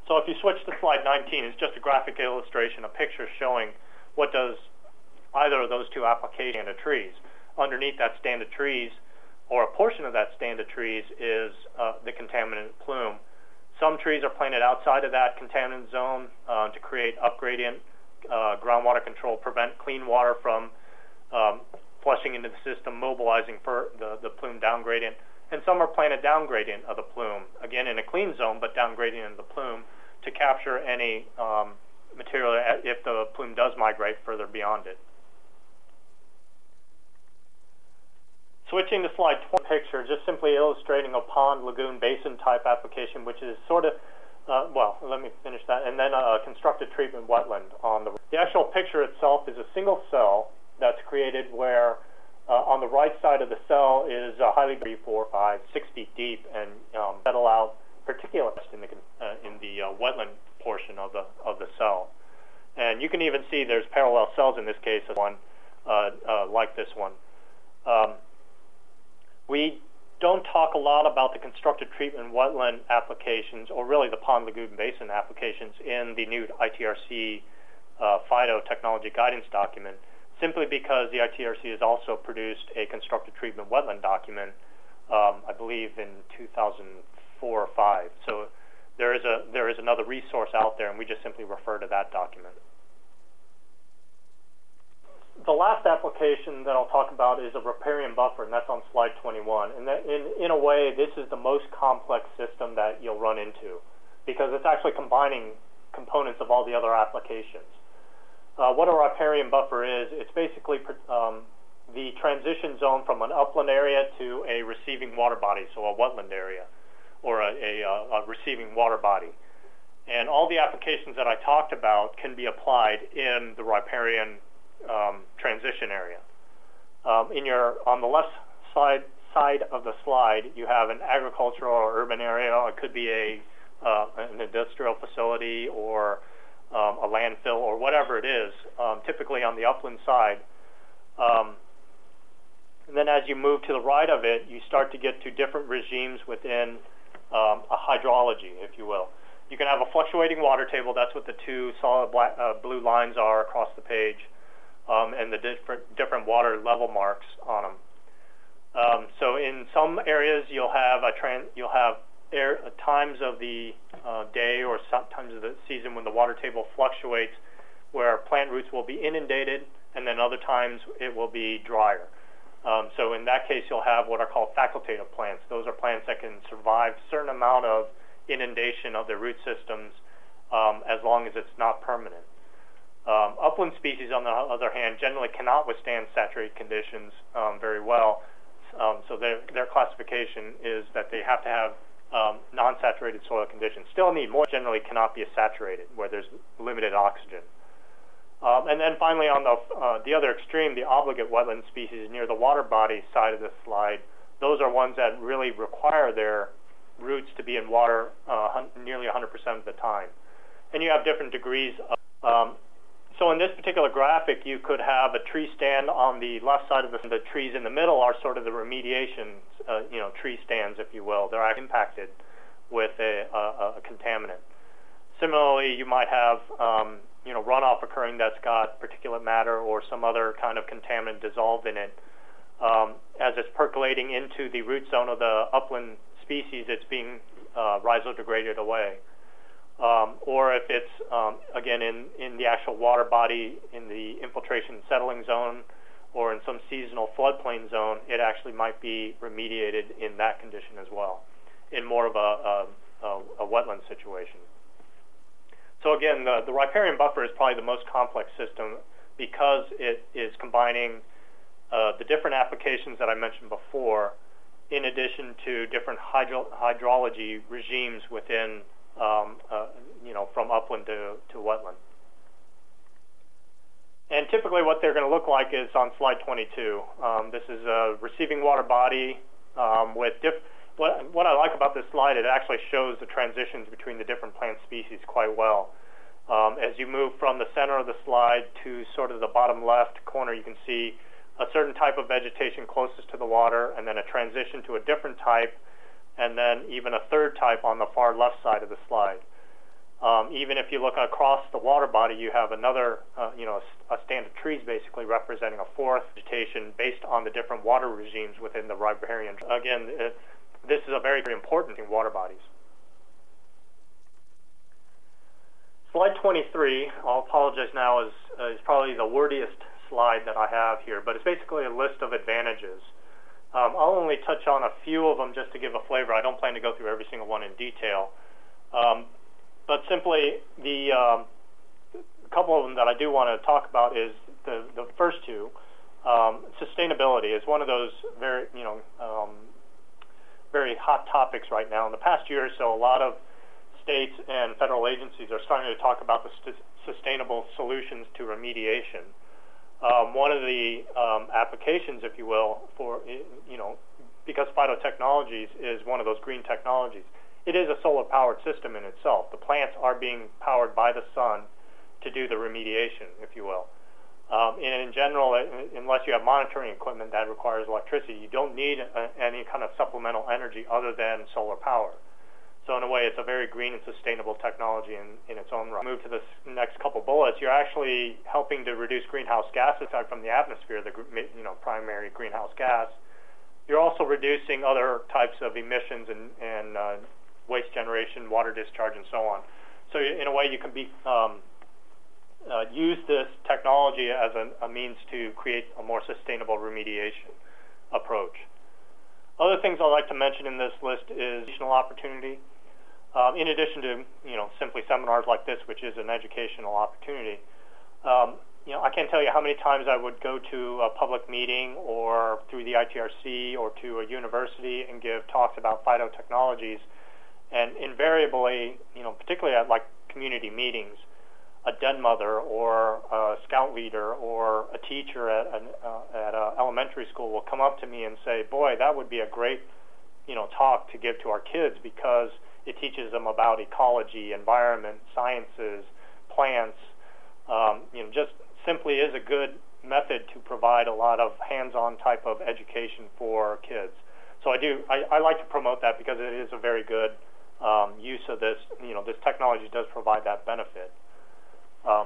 So if you switch to slide nineteen, it's just a graphic illustration, a picture showing what does either of those two applications of trees. Underneath that stand of trees, or a portion of that stand of trees, is uh, the contaminant plume. Some trees are planted outside of that contaminant zone uh, to create upgradient, uh, groundwater control, prevent clean water from um, flushing into the system, mobilizing for the, the plume down gradient. And some are planted down gradient of the plume, again in a clean zone, but down gradient of the plume to capture any um, material if the plume does migrate further beyond it. Switching to slide twenty picture, just simply illustrating a pond, lagoon, basin type application, which is sort of, uh, well, let me finish that, and then a constructed treatment wetland on the. The actual picture itself is a single cell that's created where uh, on the right side of the cell is a highly three, four, five, six feet deep and um, settle out particulate in the uh, in the uh, wetland portion of the of the cell, and you can even see there's parallel cells in this case of one uh, uh, like this one. Um, We don't talk a lot about the constructed treatment wetland applications, or really the pond, lagoon, basin applications in the new I T R C uh, FIDO technology guidance document, simply because the I T R C has also produced a constructed treatment wetland document, um, I believe in two thousand four or five. So there is a there is another resource out there, and we just simply refer to that document. The last application that I'll talk about is a riparian buffer, and that's on slide twenty-one. And that in, in a way, this is the most complex system that you'll run into, because it's actually combining components of all the other applications. Uh, what a riparian buffer is, it's basically um, the transition zone from an upland area to a receiving water body, so a wetland area, or a, a, a receiving water body. And all the applications that I talked about can be applied in the riparian Um, transition area. Um, in your on the left side side of the slide, you have an agricultural or urban area. It could be a uh, an industrial facility or um, a landfill or whatever it is. Um, typically on the upland side. Um, and then as you move to the right of it, you start to get to different regimes within um, a hydrology, if you will. You can have a fluctuating water table. That's what the two solid black, uh, blue lines are across the page. Um, and the different different water level marks on them. Um, so in some areas you'll have a tran you'll have air, uh, times of the uh, day or sometimes of the season when the water table fluctuates, where plant roots will be inundated, and then other times it will be drier. Um, so in that case, you'll have what are called facultative plants. Those are plants that can survive a certain amount of inundation of their root systems um, as long as it's not permanent. Um, upland species, on the other hand, generally cannot withstand saturated conditions um, very well. Um, so their, their classification is that they have to have um, non-saturated soil conditions. Still need more, generally cannot be saturated, where there's limited oxygen. Um, and then finally, on the, uh, the other extreme, the obligate wetland species near the water body side of the slide, those are ones that really require their roots to be in water uh, nearly one hundred percent of the time. And you have different degrees of um, So in this particular graphic, you could have a tree stand on the left side of the, the trees in the middle are sort of the remediation, uh, you know, tree stands, if you will. They're impacted with a, a, a contaminant. Similarly, you might have, um, you know, runoff occurring that's got particulate matter or some other kind of contaminant dissolved in it. Um, as it's percolating into the root zone of the upland species, it's being uh, rhizodegraded away. Um, or if it's, um, again, in, in the actual water body, in the infiltration settling zone, or in some seasonal floodplain zone, it actually might be remediated in that condition as well, in more of a, a, a, a wetland situation. So again, the, the riparian buffer is probably the most complex system because it is combining uh, the different applications that I mentioned before, in addition to different hydro hydrology regimes within Um, uh, you know, from upland to, to wetland. And typically what they're going to look like is on slide twenty-two. Um, this is a receiving water body um, with diff what, what I like about this slide, it actually shows the transitions between the different plant species quite well. Um, as you move from the center of the slide to sort of the bottom left corner, you can see a certain type of vegetation closest to the water, and then a transition to a different type, and then even a third type on the far left side of the slide. Um, even if you look across the water body, you have another, uh, you know, a, a stand of trees basically representing a fourth vegetation based on the different water regimes within the riparian. Again, it, this is a very, very important in water bodies. Slide twenty-three, I'll apologize now, is, uh, is probably the wordiest slide that I have here, but it's basically a list of advantages. Um, I'll only touch on a few of them just to give a flavor. I don't plan to go through every single one in detail. Um, but simply, the um, a couple of them that I do want to talk about is the, the first two. Um, sustainability is one of those very, you know, um, very hot topics right now. In the past year or so, a lot of states and federal agencies are starting to talk about the st- sustainable solutions to remediation. Um, one of the um, applications, if you will, for, you know, because phytotechnologies is one of those green technologies, it is a solar-powered system in itself. The plants are being powered by the sun to do the remediation, if you will. Um, and in general, unless you have monitoring equipment that requires electricity, you don't need a, any kind of supplemental energy other than solar power. So in a way, it's a very green and sustainable technology in, in its own right. Move to the next couple bullets. You're actually helping to reduce greenhouse gases from the atmosphere, the you know primary greenhouse gas. You're also reducing other types of emissions and, and uh, waste generation, water discharge, and so on. So in a way, you can be um, uh, use this technology as a, a means to create a more sustainable remediation approach. Other things I'd like to mention in this list is additional opportunity. Um, in addition to, you know, simply seminars like this, which is an educational opportunity, um, you know, I can't tell you how many times I would go to a public meeting or through the I T R C or to a university and give talks about phytotechnologies, and invariably, you know, particularly at like community meetings, a den mother or a scout leader or a teacher at an uh, at an elementary school will come up to me and say, "Boy, that would be a great, you know, talk to give to our kids because it teaches them about ecology, environment, sciences, plants. Um, you know, just simply is a good method to provide a lot of hands-on type of education for kids." So I do, I, I like to promote that because it is a very good um, use of this. You know, this technology does provide that benefit. A um,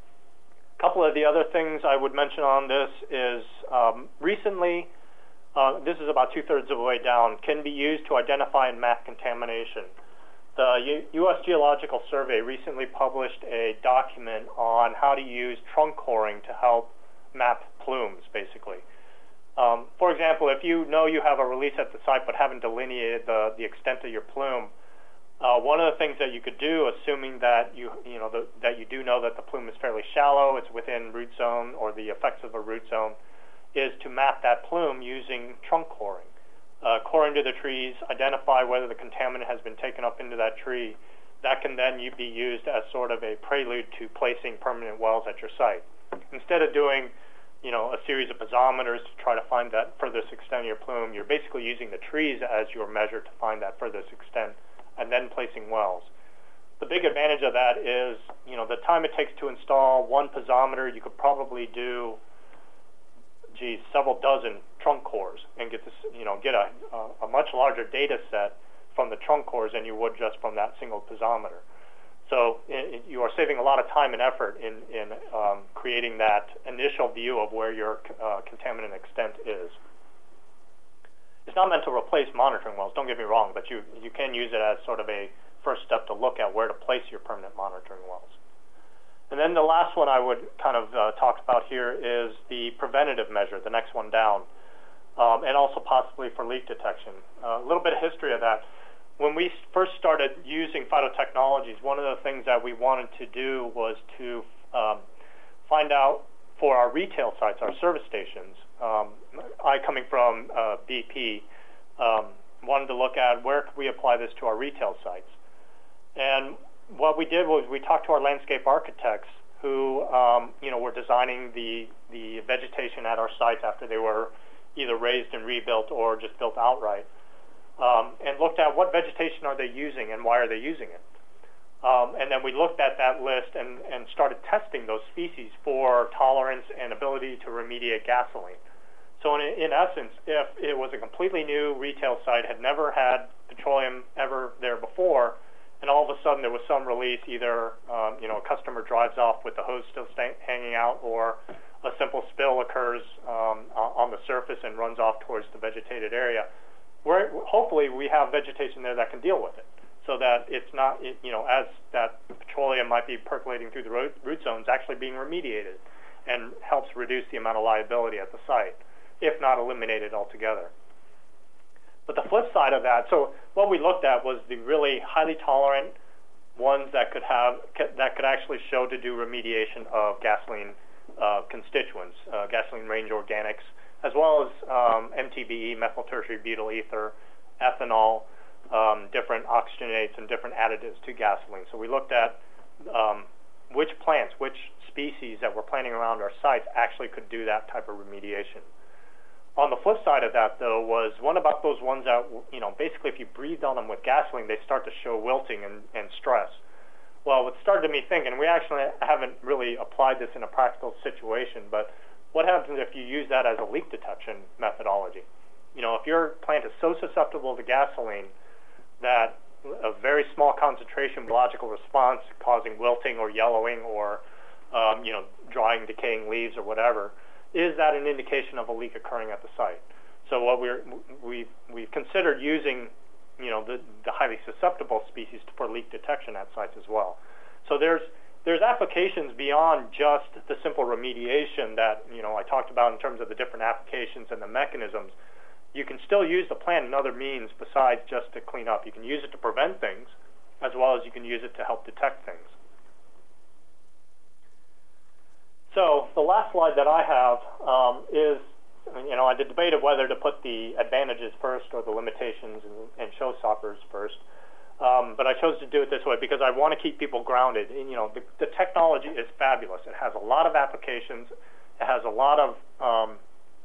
couple of the other things I would mention on this is um, recently, uh, this is about two-thirds of the way down, can be used to identify and map contamination. The U S Geological Survey recently published a document on how to use trunk coring to help map plumes, basically. Um, for example, if you know you have a release at the site but haven't delineated the, the extent of your plume, uh, one of the things that you could do, assuming that you you know the, that you do know that the plume is fairly shallow, it's within root zone or the effects of a root zone, is to map that plume using trunk coring. Uh, core into the trees, identify whether the contaminant has been taken up into that tree. That can then be used as sort of a prelude to placing permanent wells at your site. Instead of doing, you know, a series of piezometers to try to find that furthest extent of your plume, you're basically using the trees as your measure to find that furthest extent and then placing wells. The big advantage of that is, you know, the time it takes to install one piezometer, you could probably do geez, several dozen trunk cores and get this, you know, get a, a, a much larger data set from the trunk cores than you would just from that single piezometer. So it, you are saving a lot of time and effort in, in um, creating that initial view of where your uh, contaminant extent is. It's not meant to replace monitoring wells, don't get me wrong, but you, you can use it as sort of a first step to look at where to place your permanent monitoring wells. And then the last one I would kind of uh, talk about here is the preventative measure, the next one down, um, and also possibly for leak detection. Uh, a little bit of history of that. When we first started using phytotechnologies, one of the things that we wanted to do was to um, find out for our retail sites, our service stations. Um, I, coming from uh, B P, um, wanted to look at where could we apply this to our retail sites. And what we did was we talked to our landscape architects who, um, you know, were designing the, the vegetation at our sites after they were either raised and rebuilt or just built outright, um, and looked at what vegetation are they using and why are they using it. Um, and then we looked at that list and, and started testing those species for tolerance and ability to remediate gasoline. So in, in essence, if it was a completely new retail site, had never had petroleum ever there before, and all of a sudden there was some release, either um, you know a customer drives off with the hose still stay, hanging out, or a simple spill occurs um, on the surface and runs off towards the vegetated area. Where hopefully we have vegetation there that can deal with it, so that it's not, it, you know, as that petroleum might be percolating through the root, root zones, actually being remediated, and helps reduce the amount of liability at the site, if not eliminated altogether. But the flip side of that, so what we looked at was the really highly tolerant ones that could have that could actually show to do remediation of gasoline uh, constituents, uh, gasoline range organics, as well as um, M T B E, methyl tertiary butyl ether, ethanol, um, different oxygenates, and different additives to gasoline. So we looked at um, which plants, which species that we're planting around our sites actually could do that type of remediation. On the flip side of that, though, was one about those ones that, you know, basically if you breathed on them with gasoline, they start to show wilting and, and stress. Well, it started me thinking, we actually haven't really applied this in a practical situation, but what happens if you use that as a leak detection methodology? You know, if your plant is so susceptible to gasoline that a very small concentration biological response causing wilting or yellowing or, um, you know, drying, decaying leaves or whatever, is that an indication of a leak occurring at the site? So what we're, we've, we've considered using, you know, the, the highly susceptible species for leak detection at sites as well. So there's there's applications beyond just the simple remediation that, you know, I talked about in terms of the different applications and the mechanisms. You can still use the plant in other means besides just to clean up. You can use it to prevent things, as well as you can use it to help detect things. So the last slide that I have um, is, you know, I debated whether to put the advantages first or the limitations and, and showstoppers first. Um, but I chose to do it this way because I want to keep people grounded. And, you know, the, the technology is fabulous. It has a lot of applications. It has a lot of um,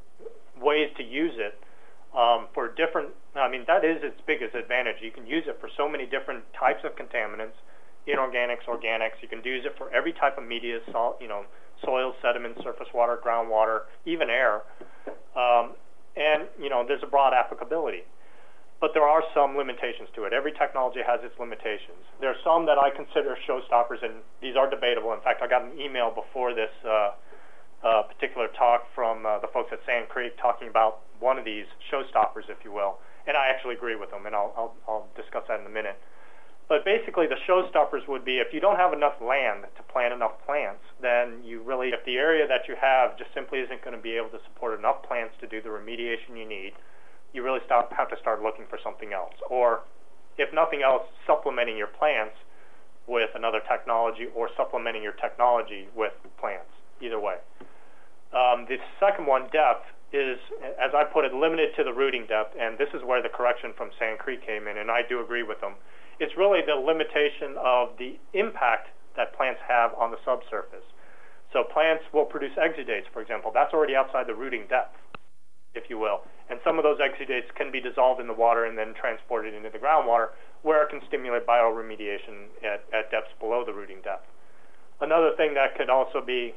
ways to use it um, for different, I mean, that is its biggest advantage. You can use it for so many different types of contaminants, inorganics, organics. You can use it for every type of media, salt, you know, soil, sediment, surface water, groundwater, even air. Um, and, you know, there's a broad applicability. But there are some limitations to it. Every technology has its limitations. There are some that I consider showstoppers, and these are debatable. In fact, I got an email before this uh, uh, particular talk from uh, the folks at Sand Creek talking about one of these showstoppers, if you will. And I actually agree with them, and I'll, I'll, I'll discuss that in a minute. But basically, the showstoppers would be if you don't have enough land to plant enough plants, then you really, if the area that you have just simply isn't going to be able to support enough plants to do the remediation you need, you really start, have to start looking for something else. Or, if nothing else, supplementing your plants with another technology or supplementing your technology with plants, either way. Um, the second one, depth, is, as I put it, limited to the rooting depth, and this is where the correction from Sand Creek came in, and I do agree with them. It's really the limitation of the impact that plants have on the subsurface. So plants will produce exudates, for example. That's already outside the rooting depth, if you will. And some of those exudates can be dissolved in the water and then transported into the groundwater, where it can stimulate bioremediation at, at depths below the rooting depth. Another thing that could also be,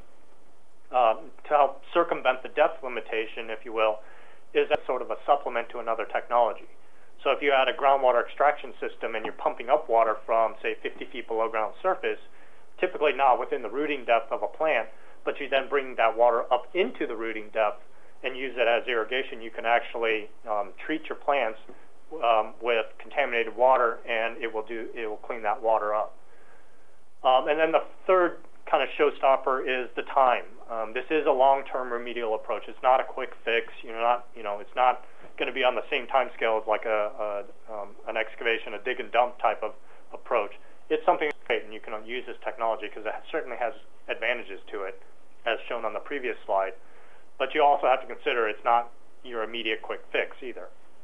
um, to help circumvent the depth limitation, if you will, is that sort of a supplement to another technology. So if you had a groundwater extraction system and you're pumping up water from, say, fifty feet below ground surface, typically not within the rooting depth of a plant, but you then bring that water up into the rooting depth and use it as irrigation, you can actually um, treat your plants um, with contaminated water, and it will do it will clean that water up. Um, and then the third kind of showstopper is the time. Um, this is a long-term remedial approach. It's not a quick fix. You're not, you know, it's not going to be on the same time scale as like a, a um, an excavation, a dig and dump type of approach. It's something great, and you can use this technology because it certainly has advantages to it, as shown on the previous slide. But you also have to consider it's not your immediate quick fix either.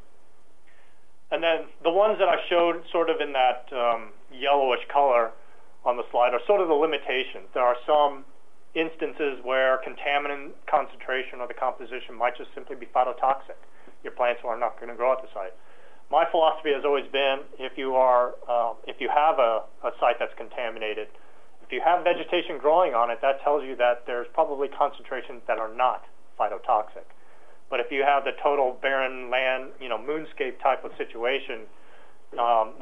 And then the ones that I showed sort of in that um, yellowish color on the slide are sort of the limitations. There are some instances where contaminant concentration or the composition might just simply be phytotoxic. Your plants are not going to grow at the site. My philosophy has always been, if you are, uh, if you have a, a site that's contaminated, if you have vegetation growing on it, that tells you that there's probably concentrations that are not phytotoxic. But if you have the total barren land, you know, moonscape type of situation, um, which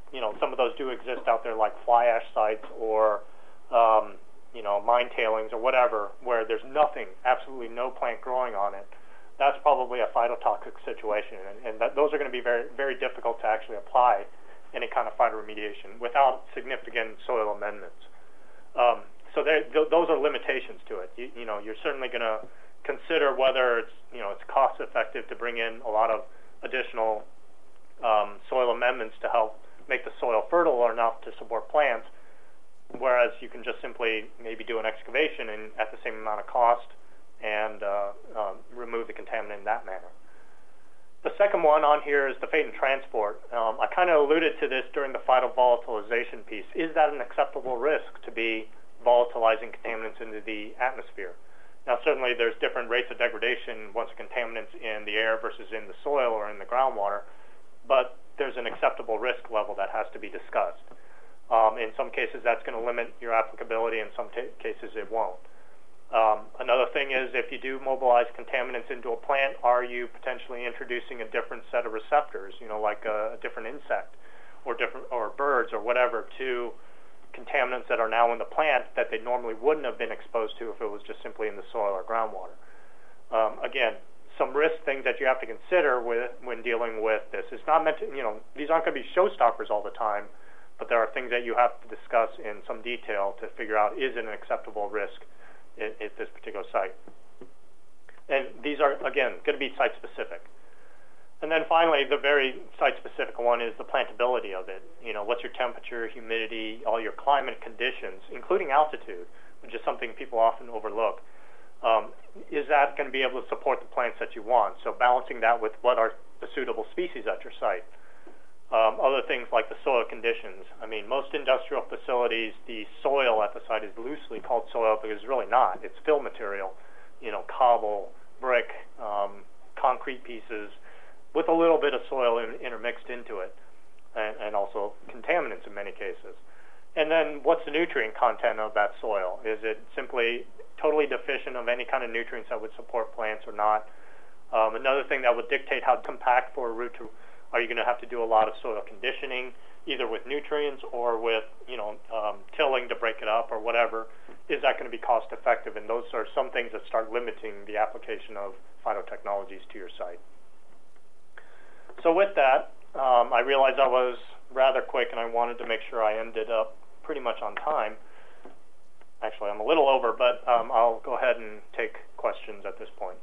you know, some of those do exist out there, like fly ash sites or, um, you know, mine tailings or whatever, where there's nothing, absolutely no plant growing on it. That's probably a phytotoxic situation, and, and that, those are going to be very, very difficult to actually apply any kind of phytoremediation without significant soil amendments. Um, so there, th- those are limitations to it. You, you know, you're certainly going to consider whether it's, you know, it's cost effective to bring in a lot of additional um, soil amendments to help make the soil fertile enough to support plants, whereas you can just simply maybe do an excavation and at the same amount of cost and uh, uh, remove the contaminant in that manner. The second one on here is the fate and transport. Um, I kind of alluded to this during the phytovolatilization piece. Is that an acceptable risk to be volatilizing contaminants into the atmosphere? Now, certainly there's different rates of degradation once a contaminant's in the air versus in the soil or in the groundwater, but there's an acceptable risk level that has to be discussed. Um, in some cases, that's going to limit your applicability. In some t- cases, it won't. Um, another thing is, if you do mobilize contaminants into a plant, are you potentially introducing a different set of receptors, you know, like a, a different insect or different or birds or whatever, to contaminants that are now in the plant that they normally wouldn't have been exposed to if it was just simply in the soil or groundwater. Um, again, some risk things that you have to consider with when dealing with this. It's not meant to, you know, these aren't going to be showstoppers all the time, but there are things that you have to discuss in some detail to figure out, is it an acceptable risk at, at this particular site. And these are, again, going to be site-specific. And then finally, the very site-specific one is the plantability of it. You know, what's your temperature, humidity, all your climate conditions, including altitude, which is something people often overlook. Um, is that going to be able to support the plants that you want? So balancing that with what are the suitable species at your site. Um, other things like the soil conditions. I mean, most industrial facilities, the soil at the site is loosely called soil, but it's really not. It's fill material, you know, cobble, brick, um, concrete pieces, with a little bit of soil in, intermixed into it, and, and also contaminants in many cases. And then what's the nutrient content of that soil? Is it simply totally deficient of any kind of nutrients that would support plants or not? Um, another thing that would dictate how compact for a root to, are you going to have to do a lot of soil conditioning, either with nutrients or with, you know, um, tilling to break it up or whatever? Is that going to be cost effective? And those are some things that start limiting the application of phytotechnologies to your site. So with that, um, I realized I was rather quick, and I wanted to make sure I ended up pretty much on time. Actually, I'm a little over, but um, I'll go ahead and take questions at this point.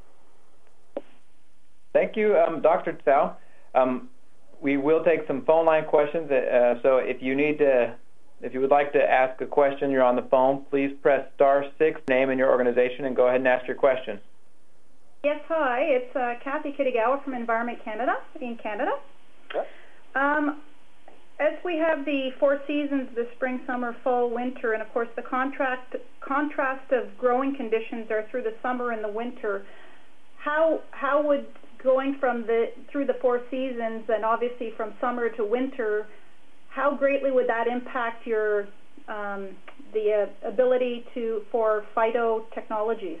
Thank you, um, Doctor Tsao. Um, we will take some phone line questions, uh, so if you need to, if you would like to ask a question, you're on the phone, please press star six, name and your organization, and go ahead and ask your question. Yes, hi. It's uh, Kathy Kitagawa from Environment Canada in Canada. Okay. Um, as we have the four seasons, the spring, summer, fall, winter, and of course the contrast contrast of growing conditions are through the summer and the winter. How how would going from the through the four seasons and obviously from summer to winter, how greatly would that impact your um, the uh, ability to for phytotechnologies?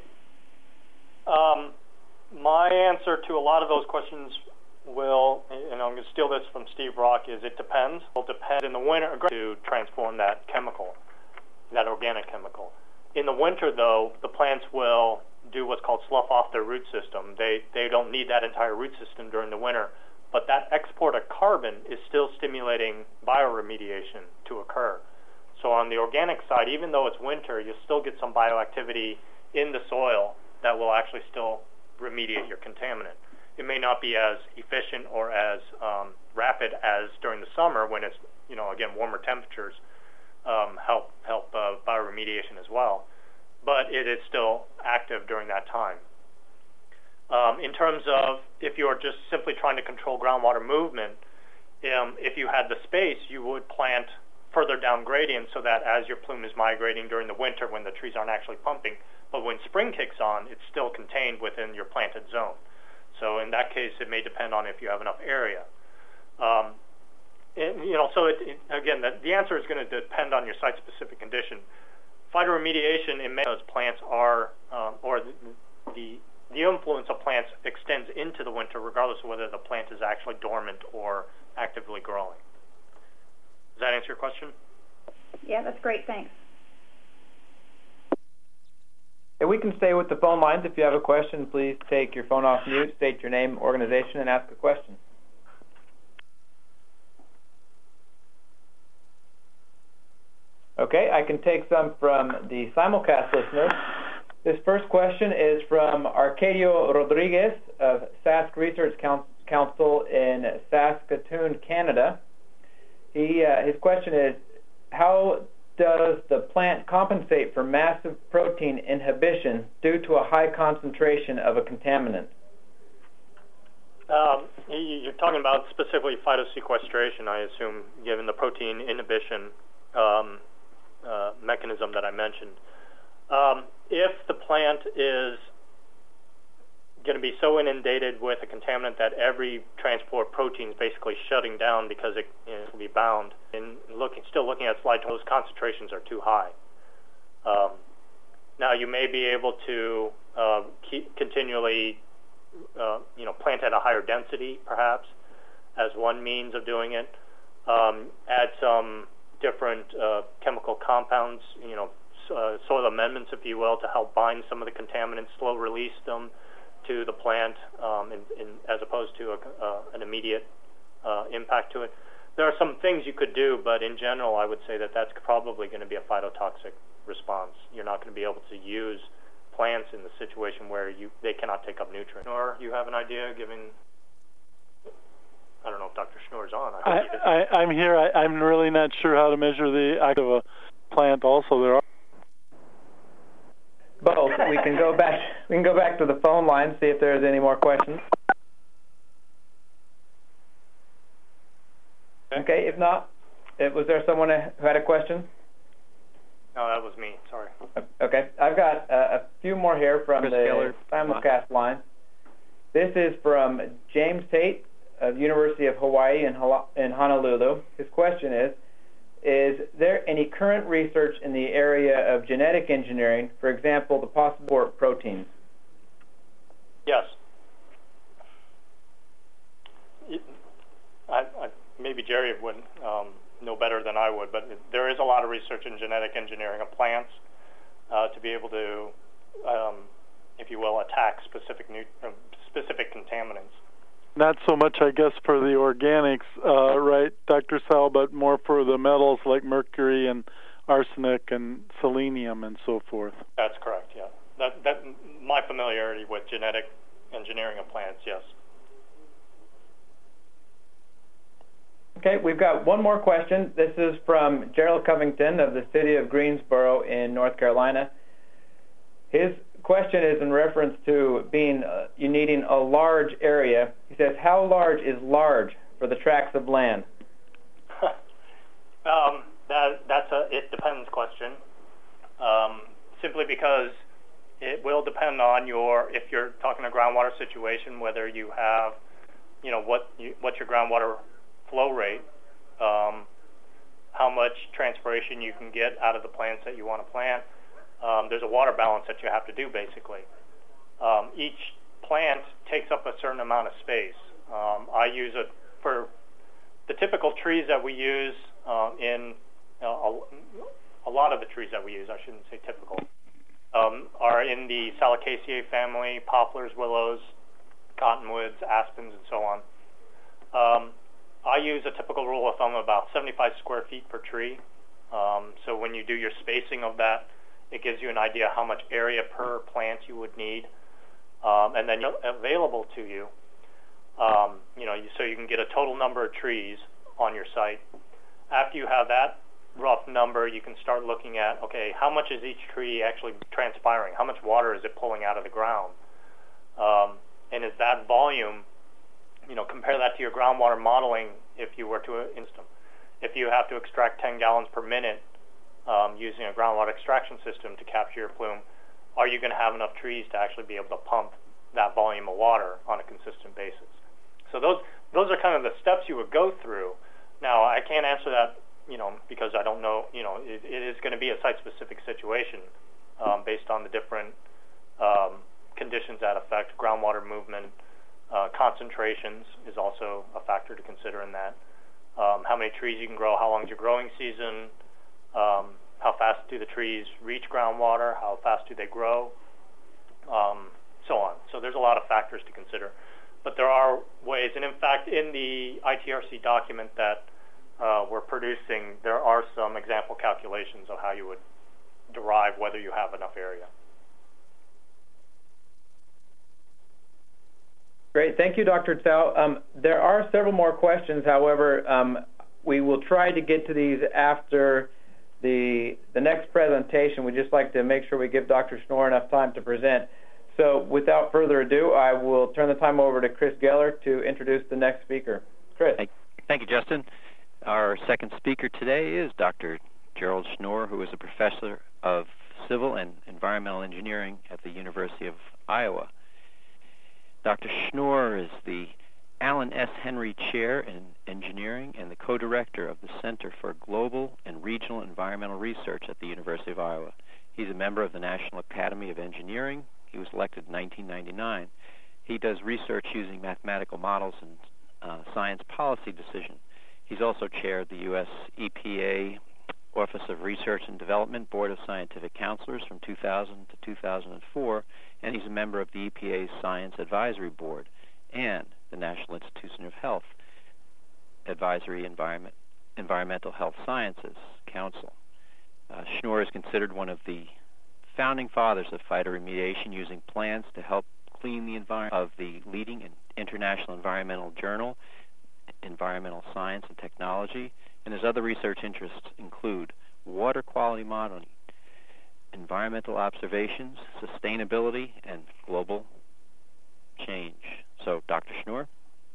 Um. My answer to a lot of those questions will, and I'm going to steal this from Steve Rock, is it depends. It will depend in the winter to transform that chemical, that organic chemical. In the winter, though, the plants will do what's called slough off their root system. They, they don't need that entire root system during the winter, but that export of carbon is still stimulating bioremediation to occur. So on the organic side, even though it's winter, you'll still get some bioactivity in the soil that will actually still remediate your contaminant. It may not be as efficient or as um, rapid as during the summer when it's, you know, again, warmer temperatures um, help help uh, bioremediation as well, but it is still active during that time. Um, in terms of if you're just simply trying to control groundwater movement, um, if you had the space, you would plant further down gradient so that as your plume is migrating during the winter when the trees aren't actually pumping, but when spring kicks on, it's still contained within your planted zone. So in that case, it may depend on if you have enough area. Um, and, you know, so it, it, again, the, the answer is going to depend on your site-specific condition. Phytoremediation in many of those plants are, um, or the, the the influence of plants extends into the winter, regardless of whether the plant is actually dormant or actively growing. Does that answer your question? Yeah, that's great. Thanks. And we can stay with the phone lines. If you have a question, please take your phone off mute, state your name, organization, and ask a question. Okay, I can take some from the simulcast listeners. This first question is from Arcadio Rodriguez of Sask Research Council in Saskatoon, Canada. He, uh, his question is, how does the plant compensate for massive protein inhibition due to a high concentration of a contaminant? Um, you're talking about specifically phytosequestration, I assume, given the protein inhibition um, uh, mechanism that I mentioned. Um, if the plant is going to be so inundated with a contaminant that every transport protein is basically shutting down because it you know, will be bound, and looking, still looking at slide, those concentrations are too high. Um, now you may be able to uh, keep continually, uh, you know, plant at a higher density, perhaps, as one means of doing it. Um, add some different uh, chemical compounds, you know, uh, soil amendments, if you will, to help bind some of the contaminants, slow release them to the plant, um, in, in, as opposed to a, uh, an immediate uh, impact to it. There are some things you could do, but in general, I would say that that's probably going to be a phytotoxic response. You're not going to be able to use plants in the situation where you they cannot take up nutrients. Or you have an idea, given, I don't know if Doctor Schnorr's on. I, I, I, I'm here. I, I'm really not sure how to measure the act of a plant. Also, there are both. We can go back. We can go back to the phone line, see if there's any more questions. Okay. okay if not, it, was there someone who had a question? No, that was me. Sorry. Okay, I've got uh, a few more here from Chris the Keller. simulcast line. This is from James Tate of University of Hawaii in, in Honolulu. His question is, is there any current research in the area of genetic engineering, for example, the possible proteins? Yes. I, I, maybe Jerry would um, know better than I would, but there is a lot of research in genetic engineering of plants uh, to be able to, um, if you will, attack specific nu- uh, specific contaminants. not so much, I guess, for the organics, uh, right, Doctor Sal, but more for the metals like mercury and arsenic and selenium and so forth. That's correct, yeah. That, that my familiarity with genetic engineering of plants, yes. Okay, we've got one more question. This is from Gerald Covington of the city of Greensboro in North Carolina. His question is in reference to being uh, you needing a large area. He says, how large is large for the tracts of land? um, that, that's a it depends question. Um, simply because it will depend on your, if you're talking a groundwater situation, whether you have, you know, what you, what's your groundwater flow rate, um, how much transpiration you can get out of the plants that you want to plant. Um, there's a water balance that you have to do, basically. Um, each plant takes up a certain amount of space. Um, I use it for the typical trees that we use uh, in uh, a, a lot of the trees that we use, I shouldn't say typical, um, are in the Salicaceae family, poplars, willows, cottonwoods, aspens, and so on. Um, I use a typical rule of thumb of about seventy-five square feet per tree. Um, so when you do your spacing of that, it gives you an idea how much area per plant you would need, um, and then available to you. Um, you know, so you can get a total number of trees on your site. After you have that rough number, you can start looking at, okay, how much is each tree actually transpiring? How much water is it pulling out of the ground? Um, and is that volume, you know, compare that to your groundwater modeling if you were to instance. If you have to extract ten gallons per minute um, using a groundwater extraction system to capture your plume, are you going to have enough trees to actually be able to pump that volume of water on a consistent basis? So those those are kind of the steps you would go through. Now, I can't answer that, you know, because I don't know, you know, it, it is going to be a site-specific situation um, based on the different um, conditions that affect groundwater movement. Uh, concentrations is also a factor to consider in that. um, how many trees you can grow, how long is your growing season, um, how fast do the trees reach groundwater, how fast do they grow, um, so on. So there's a lot of factors to consider. But there are ways, and in fact, in the I T R C document that uh, we're producing, there are some example calculations of how you would derive whether you have enough area. Great. Thank you, Doctor Tsao. Um, there are several more questions. However, um, we will try to get to these after the, the next presentation. We'd just like to make sure we give Doctor Schnoor enough time to present. So without further ado, I will turn the time over to Chris Geller to introduce the next speaker. Chris. Thank you, Justin. Our second speaker today is Doctor Gerald Schnoor, who is a professor of civil and environmental engineering at the University of Iowa. Doctor Schnoor is the Alan S. Henry Chair in Engineering and the co-director of the Center for Global and Regional Environmental Research at the University of Iowa. He's a member of the National Academy of Engineering. He was elected in nineteen ninety-nine. He does research using mathematical models and uh, science policy decision. He's also chaired the U S E P A Office of Research and Development Board of Scientific Counselors from two thousand to two thousand four, and he's a member of the E P A's Science Advisory Board and the National Institution of Health Advisory Environment, Environmental Health Sciences Council. Uh, Schnoor is considered one of the founding fathers of phytoremediation, using plants to help clean the environment, of the leading international environmental journal, Environmental Science and Technology, and his other research interests include water quality modeling, environmental observations, sustainability, and global change. So, Doctor Schnoor.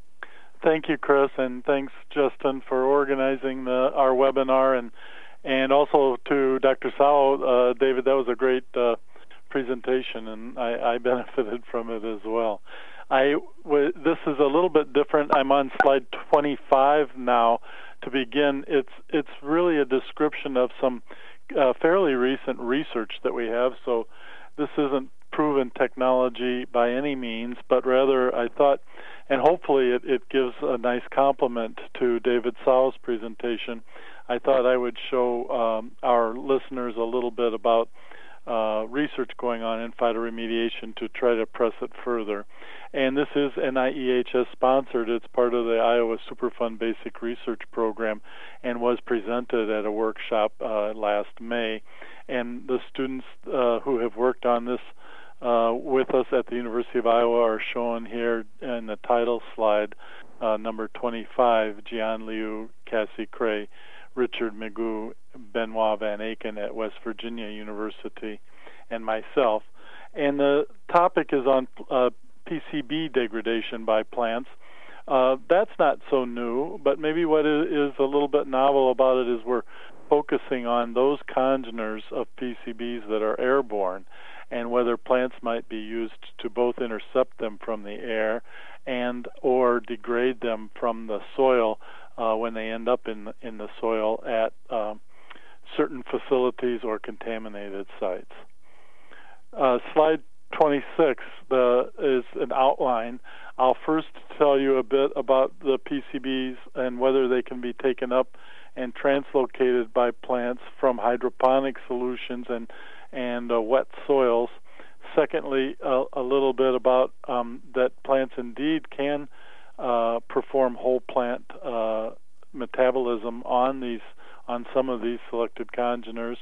Thank you, Chris, and thanks, Justin, for organizing the, our webinar, and and also to Doctor Tsao. Uh, David, that was a great uh, presentation, and I, I benefited from it as well. I w- this is a little bit different. I'm on slide twenty-five now. To begin, it's it's really a description of some uh, fairly recent research that we have. So this isn't proven technology by any means, but rather I thought, and hopefully it, it gives a nice complement to David Tsao's presentation, I thought I would show um, our listeners a little bit about uh, research going on in phytoremediation to try to press it further. And this is N I E H S sponsored. It's part of the Iowa Superfund Basic Research Program and was presented at a workshop uh, last May. And the students uh, who have worked on this uh, with us at the University of Iowa are shown here in the title slide, uh, number twenty-five, Jian Liu, Cassie Cray, Richard Magoo, Benoit Van Aken at West Virginia University, and myself. And the topic is on uh, P C B degradation by plants. Uh, that's not so new, but maybe what is a little bit novel about it is we're focusing on those congeners of P C Bs that are airborne, and whether plants might be used to both intercept them from the air and or degrade them from the soil uh, when they end up in in the soil at um, certain facilities or contaminated sites. Uh, slide twenty-six the, is an outline. I'll first tell you a bit about the P C Bs and whether they can be taken up and translocated by plants from hydroponic solutions and and uh, wet soils. Secondly, uh, a little bit about um, that plants indeed can uh, perform whole plant uh, metabolism on these on some of these selected congeners.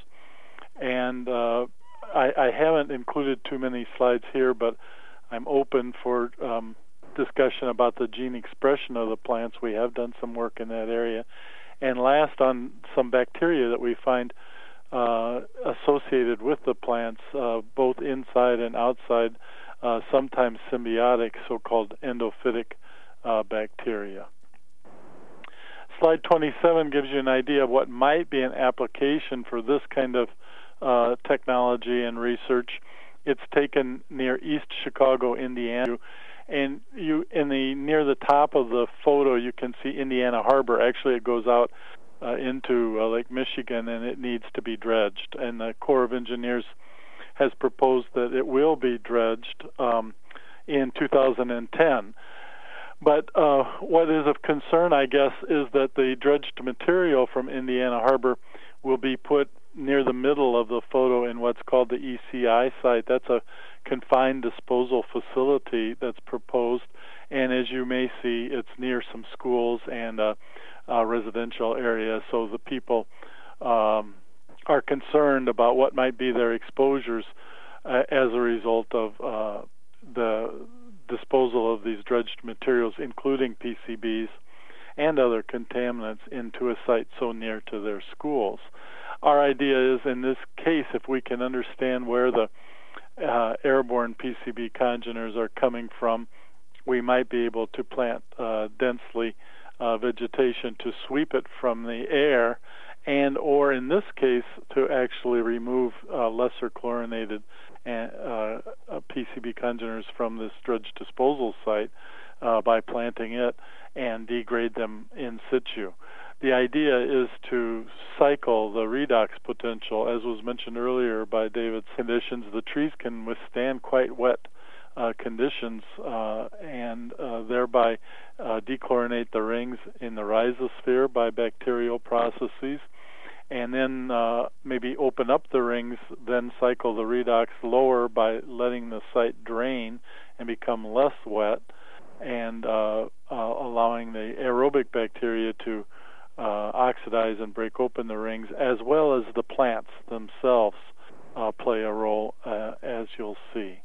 And uh, I, I haven't included too many slides here, but I'm open for um, discussion about the gene expression of the plants. We have done some work in that area. And last, on some bacteria that we find uh, associated with the plants, uh, both inside and outside, uh, sometimes symbiotic, so-called endophytic uh, bacteria. Slide twenty-seven gives you an idea of what might be an application for this kind of uh, technology and research. It's taken near East Chicago, Indiana. And you, in the near the top of the photo, you can see Indiana Harbor. Actually, it goes out uh, into uh, Lake Michigan, and it needs to be dredged. And the Corps of Engineers has proposed that it will be dredged um, in two thousand ten. But uh, what is of concern, I guess, is that the dredged material from Indiana Harbor will be put near the middle of the photo in what's called the E C I site. That's a confined disposal facility that's proposed, and as you may see, it's near some schools and a, a residential area, so the people um, are concerned about what might be their exposures uh, as a result of uh, the disposal of these dredged materials, including P C Bs and other contaminants, into a site so near to their schools. Our idea is, in this case, if we can understand where the uh, airborne P C B congeners are coming from, we might be able to plant uh, densely uh, vegetation to sweep it from the air, and or in this case to actually remove uh, lesser chlorinated and, uh, uh, P C B congeners from this dredge disposal site uh, by planting it and degrade them in situ. The idea is to cycle the redox potential, as was mentioned earlier by David's conditions. The trees can withstand quite wet uh, conditions uh, and uh, thereby uh, dechlorinate the rings in the rhizosphere by bacterial processes, and then uh, maybe open up the rings, then cycle the redox lower by letting the site drain and become less wet, and uh, uh, allowing the aerobic bacteria to uh, oxidize and break open the rings, as well as the plants themselves uh, play a role, uh, as you'll see.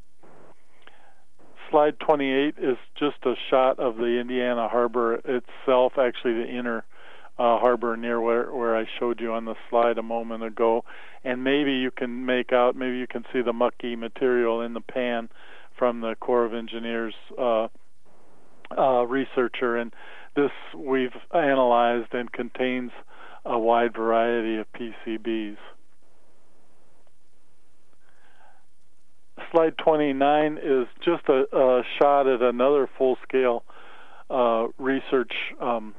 Slide twenty-eight is just a shot of the Indiana Harbor itself, actually the inner uh, harbor near where, where I showed you on the slide a moment ago. And maybe you can make out, maybe you can see the mucky material in the pan from the Corps of Engineers uh, uh, researcher. And this we've analyzed and contains a wide variety of P C Bs. Slide twenty-nine is just a, a shot at another full-scale uh, research, um,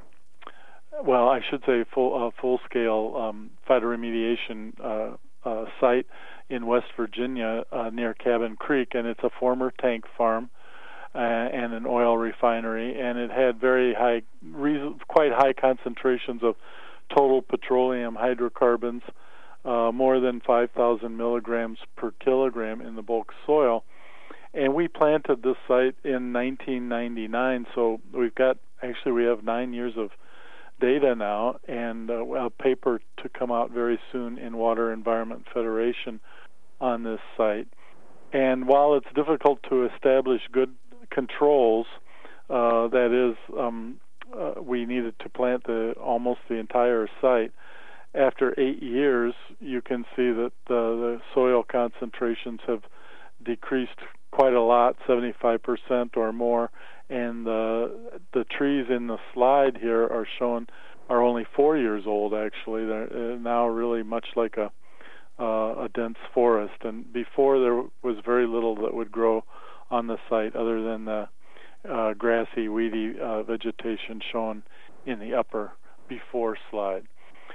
well, I should say full, uh, full-scale um, phytoremediation uh, uh, site in West Virginia uh, near Cabin Creek, and it's a former tank farm uh, and an oil refinery, and it had very high, quite high concentrations of total petroleum hydrocarbons, Uh, more than five thousand milligrams per kilogram in the bulk soil. And we planted this site in nineteen ninety-nine, so we've got, actually we have nine years of data now, and uh, a paper to come out very soon in Water Environment Federation on this site. And while it's difficult to establish good controls, uh, that is, um, uh, we needed to plant the almost the entire site. After eight years, you can see that the, the soil concentrations have decreased quite a lot, seventy-five percent or more, and the the trees in the slide here are shown are only four years old. Actually, they're now really much like a uh, a dense forest. And before, there was very little that would grow on the site other than the uh, grassy, weedy uh, vegetation shown in the upper before slide.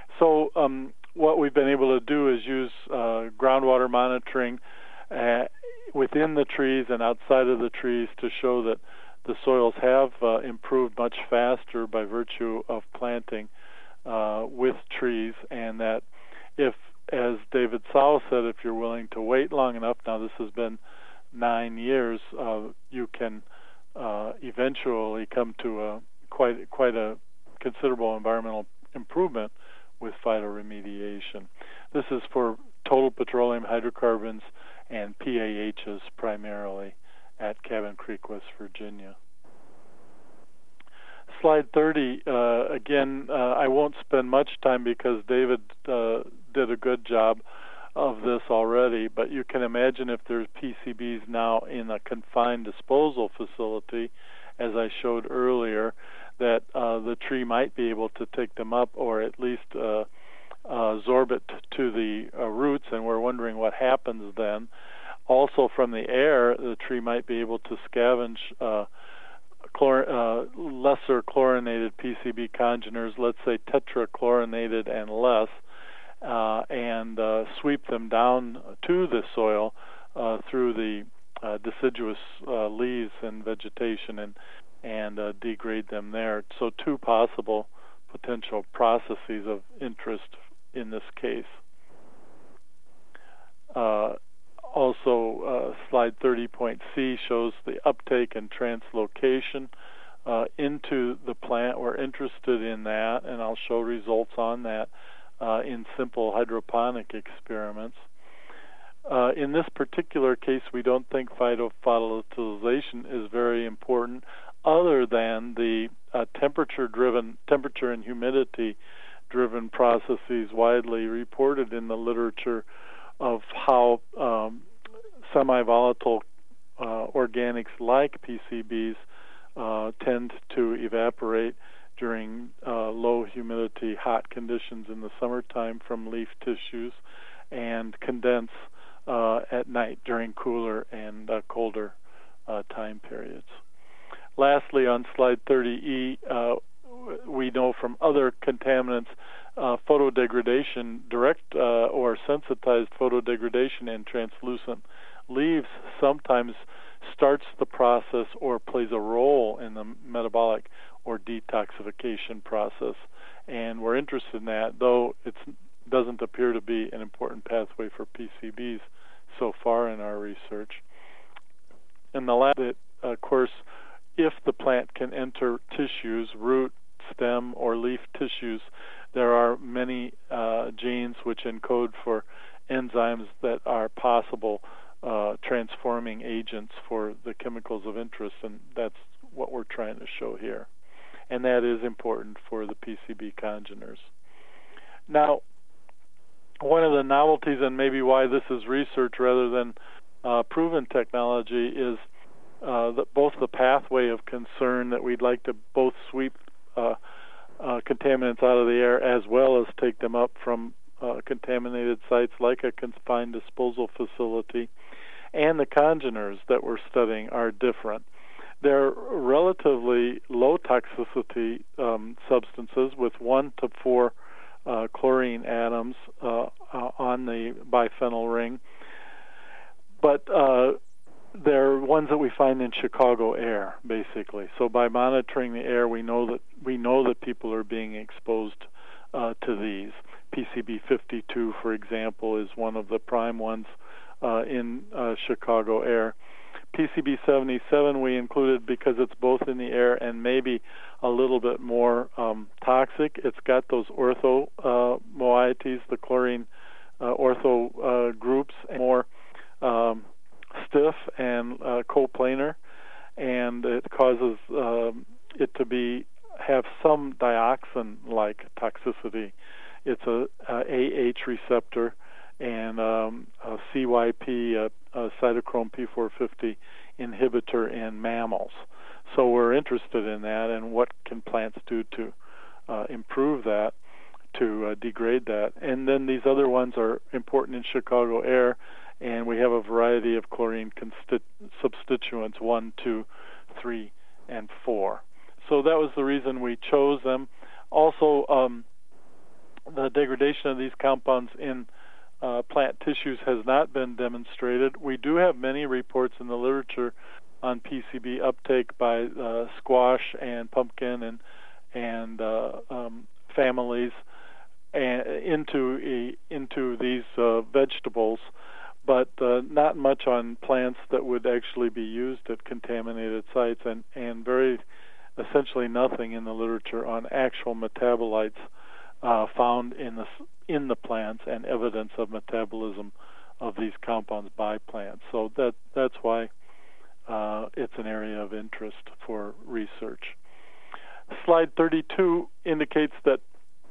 So um, what we've been able to do is use uh, groundwater monitoring uh, within the trees and outside of the trees to show that the soils have uh, improved much faster by virtue of planting uh, with trees, and that if, as David Sau said, if you're willing to wait long enough, now this has been nine years, uh, you can uh, eventually come to a quite quite a considerable environmental improvement with phytoremediation. This is for total petroleum hydrocarbons and P A Hs primarily at Cabin Creek, West Virginia. Slide thirty, uh, again, uh, I won't spend much time because David uh, did a good job of this already, but you can imagine if there's P C Bs now in a confined disposal facility, as I showed earlier, that uh, the tree might be able to take them up or at least uh, uh, absorb it to the uh, roots, and we're wondering what happens then. Also from the air, the tree might be able to scavenge uh, chlor- uh, lesser chlorinated P C B congeners, let's say tetrachlorinated and less, uh, and uh, sweep them down to the soil uh, through the uh, deciduous uh, leaves and vegetation, and and uh, degrade them there. So two possible potential processes of interest in this case. Uh, also, uh, slide thirty point C shows the uptake and translocation uh, into the plant. We're interested in that, and I'll show results on that uh, in simple hydroponic experiments. Uh, in this particular case, we don't think phytovolatilization is very important, other than the uh, temperature-driven, temperature and humidity-driven processes widely reported in the literature of how um, semi-volatile uh, organics like P C Bs uh, tend to evaporate during uh, low humidity, hot conditions in the summertime from leaf tissues, and condense uh, at night during cooler and uh, colder uh, time periods. Lastly, on slide thirty E, uh, we know from other contaminants uh, photodegradation, direct uh, or sensitized photodegradation in translucent leaves sometimes starts the process or plays a role in the metabolic or detoxification process. And we're interested in that, though it doesn't appear to be an important pathway for P C Bs so far in our research. And the last bit, of course, if the plant can enter tissues, root, stem, or leaf tissues, there are many uh, genes which encode for enzymes that are possible uh, transforming agents for the chemicals of interest, and that's what we're trying to show here. And that is important for the P C B congeners. Now, one of the novelties, and maybe why this is research rather than uh, proven technology, is uh, that both the pathway of concern that we'd like to both sweep uh, uh, contaminants out of the air as well as take them up from uh, contaminated sites like a confined disposal facility, and the congeners that we're studying are different. They're relatively low toxicity um, substances with one to four uh, chlorine atoms uh, uh, on the biphenyl ring, but uh, they're ones that we find in Chicago air, basically. So by monitoring the air, we know that we know that people are being exposed uh, to these. P C B fifty-two, for example, is one of the prime ones uh, in uh, Chicago air. P C B seventy-seven we included because it's both in the air and maybe a little bit more um, toxic. It's got those ortho uh, moieties, the chlorine uh, ortho uh, groups, and more um, stiff and uh, coplanar, and it causes um, it to be have some dioxin-like toxicity. It's a, a AH receptor and um, a C Y P, a, a cytochrome P four fifty inhibitor in mammals. So we're interested in that, and what can plants do to uh, improve that, to uh, degrade that. And then these other ones are important in Chicago air, and we have a variety of chlorine consti- substituents, one, two, three, and four. So that was the reason we chose them. Also, um, the degradation of these compounds in uh, plant tissues has not been demonstrated. We do have many reports in the literature on P C B uptake by uh, squash and pumpkin and and uh, um, families and into a, into these uh, vegetables, but uh, not much on plants that would actually be used at contaminated sites, and, and very essentially nothing in the literature on actual metabolites uh, found in the in the plants and evidence of metabolism of these compounds by plants. So that that's why uh, it's an area of interest for research. Slide thirty-two indicates that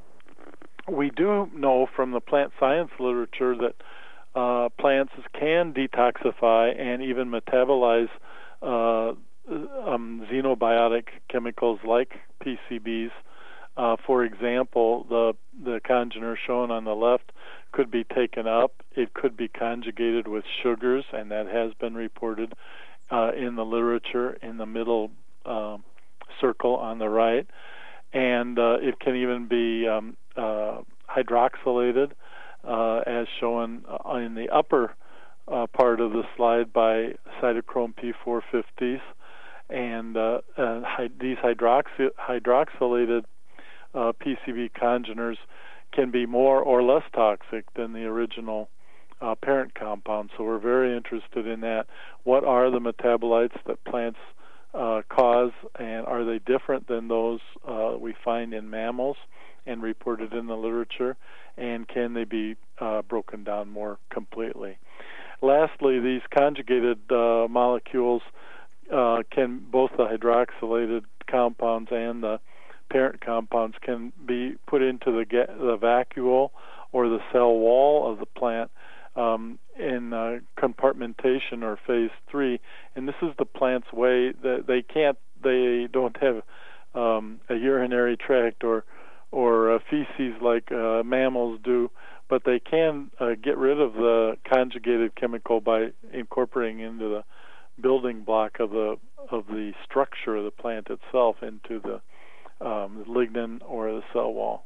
we do know from the plant science literature that uh, plants can detoxify and even metabolize uh, um, xenobiotic chemicals like P C Bs. Uh, for example, the the congener shown on the left could be taken up. It could be conjugated with sugars, and that has been reported uh, in the literature in the middle uh, circle on the right. And uh, it can even be um, uh, hydroxylated, uh, as shown in the upper uh, part of the slide by cytochrome P four fifties. and uh, uh, hy- these hydroxy- hydroxylated uh, P C B congeners can be more or less toxic than the original uh, parent compound. So we're very interested in that. What are the metabolites that plants uh, cause, and are they different than those uh, we find in mammals and reported in the literature, and can they be uh, broken down more completely? Lastly, these conjugated uh, molecules uh, can, both the hydroxylated compounds and the parent compounds can be put into the, ga- the vacuole or the cell wall of the plant um, in uh, compartmentation or phase three. And this is the plant's way that they can't, they don't have um, a urinary tract or or uh, feces like uh, mammals do, but they can uh, get rid of the conjugated chemical by incorporating into the building block of the of the structure of the plant itself into the um, lignin or the cell wall.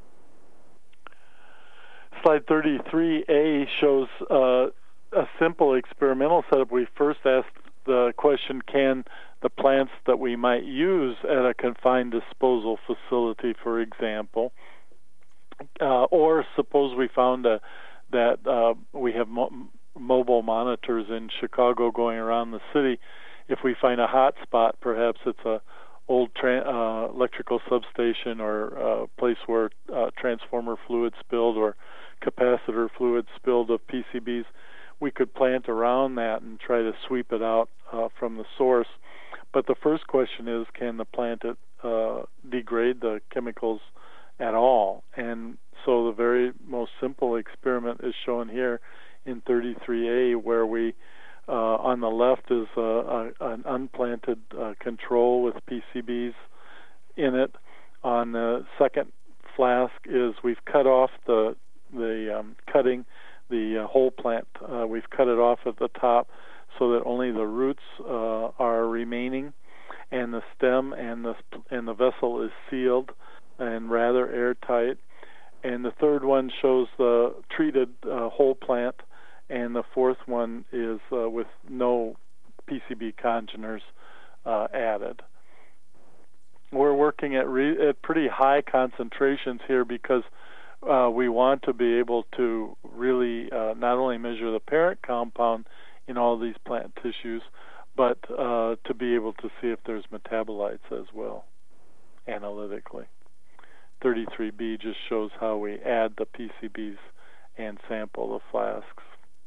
Slide thirty-three A shows uh, a simple experimental setup. We first asked the question, can the plants that we might use at a confined disposal facility, for example, uh, or suppose we found a, that uh, we have mo- mobile monitors in Chicago going around the city. If we find a hot spot, perhaps it's a old tra- uh, electrical substation or a place where uh, transformer fluid spilled or capacitor fluid spilled of P C Bs, we could plant around that and try to sweep it out uh, from the source. But the first question is, can the plant it, uh, degrade the chemicals at all? And so the very most simple experiment is shown here in thirty-three A, where we, uh, on the left is a, a, an unplanted uh, control with P C Bs in it. On the second flask is we've cut off the the um, cutting, the uh, whole plant. Uh, we've cut it off at the top so that only the roots uh, are remaining, and the stem and the and the vessel is sealed and rather airtight. And the third one shows the treated uh, whole plant, and the fourth one is uh, with no P C B congeners uh, added. We're working at, re- at pretty high concentrations here because uh, we want to be able to really uh, not only measure the parent compound in all these plant tissues, but uh, to be able to see if there's metabolites as well, analytically. thirty-three B just shows how we add the P C Bs and sample the flasks.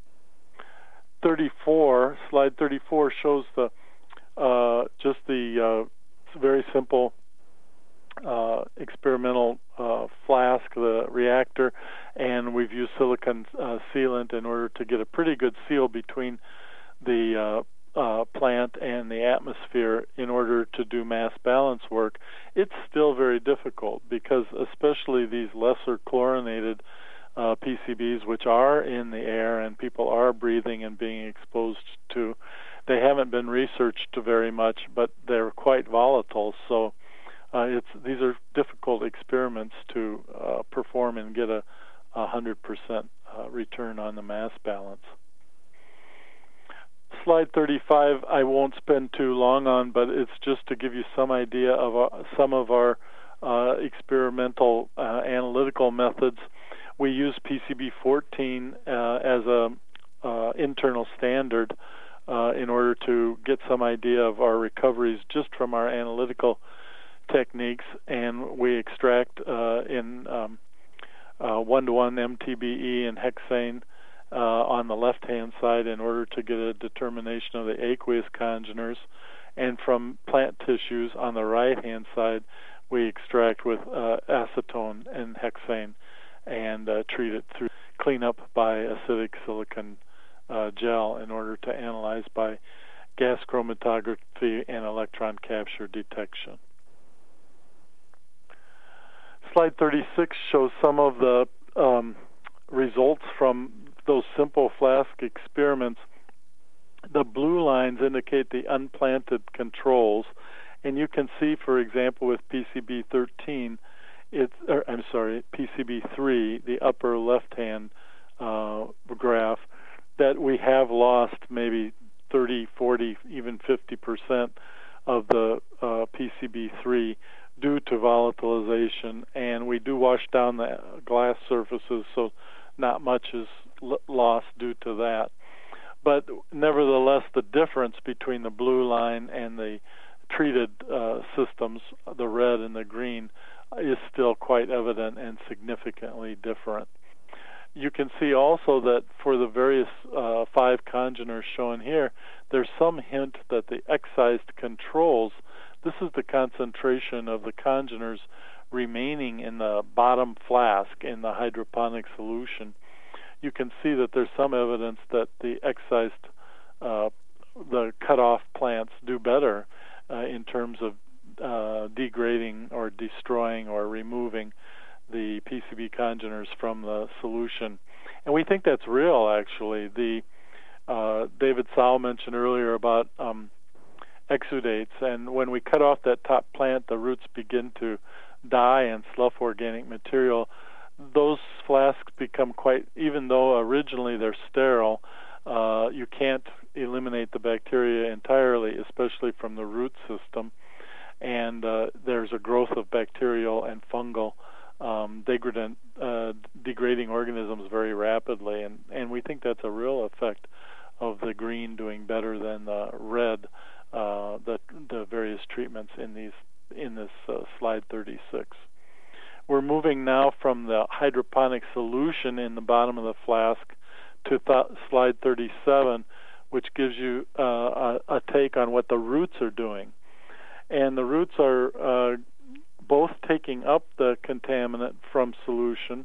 thirty-four, slide thirty-four shows the uh, just the uh, very simple uh, experimental uh, flask, the reactor, and we've used silicon uh, sealant in order to get a pretty good seal between the uh, uh, plant and the atmosphere in order to do mass balance work. It's still very difficult because especially these lesser chlorinated uh, P C Bs, which are in the air and people are breathing and being exposed to, they haven't been researched very much, but they're quite volatile. So uh, it's these are difficult experiments to uh, perform and get a one hundred percent uh, return on the mass balance. Slide thirty-five I won't spend too long on, but it's just to give you some idea of uh, some of our uh, experimental uh, analytical methods. We use P C B fourteen uh, as a uh, internal standard uh, in order to get some idea of our recoveries just from our analytical techniques, and we extract uh, in um, uh, one-to-one M T B E and hexane uh, on the left-hand side in order to get a determination of the aqueous congeners, and from plant tissues on the right-hand side we extract with uh, acetone and hexane and uh, treat it through cleanup by acidic silicon uh, gel in order to analyze by gas chromatography and electron capture detection. Slide thirty-six shows some of the um, results from those simple flask experiments. The blue lines indicate the unplanted controls, and you can see, for example, with P C B thirteen, it's, or, I'm sorry, P C B three, the upper left-hand uh, graph, that we have lost maybe thirty, forty, even fifty percent of the uh, P C B three due to volatilization, and we do wash down the glass surfaces, so not much is l- lost due to that. But nevertheless, the difference between the blue line and the treated uh, systems, the red and the green, is still quite evident and significantly different. You can see also that for the various uh, five congeners shown here, there's some hint that the excised controls, this is the concentration of the congeners remaining in the bottom flask in the hydroponic solution. You can see that there's some evidence that the excised, uh, the cut-off plants do better uh, in terms of uh, degrading or destroying or removing the P C B congeners from the solution. And we think that's real, actually. The uh, David Sau mentioned earlier about um, exudates, and when we cut off that top plant, the roots begin to die and slough organic material. Those flasks become quite, even though originally they're sterile, uh, you can't eliminate the bacteria entirely, especially from the root system, and uh, there's a growth of bacterial and fungal um, degradant, uh, degrading organisms very rapidly, and, and we think that's a real effect of the green doing better than the red, uh, the, the various treatments in these in this uh, slide thirty-six. We're moving now from the hydroponic solution in the bottom of the flask to th- slide thirty-seven, which gives you uh, a, a take on what the roots are doing. And the roots are uh, both taking up the contaminant from solution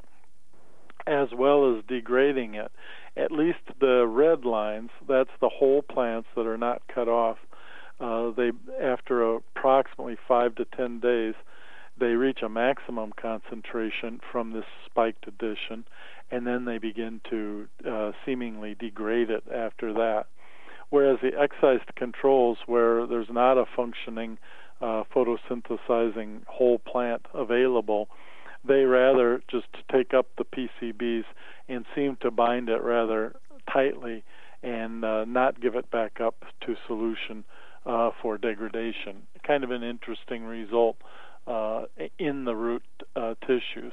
as well as degrading it. At least the red lines, that's the whole plants that are not cut off. Uh, they, after approximately five to ten days, they reach a maximum concentration from this spiked addition, and then they begin to uh, seemingly degrade it after that. Whereas the excised controls, where there's not a functioning uh, photosynthesizing whole plant available, they rather just take up the P C Bs and seem to bind it rather tightly and uh, not give it back up to solution uh, for degradation. Kind of an interesting result uh, in the root uh, tissues.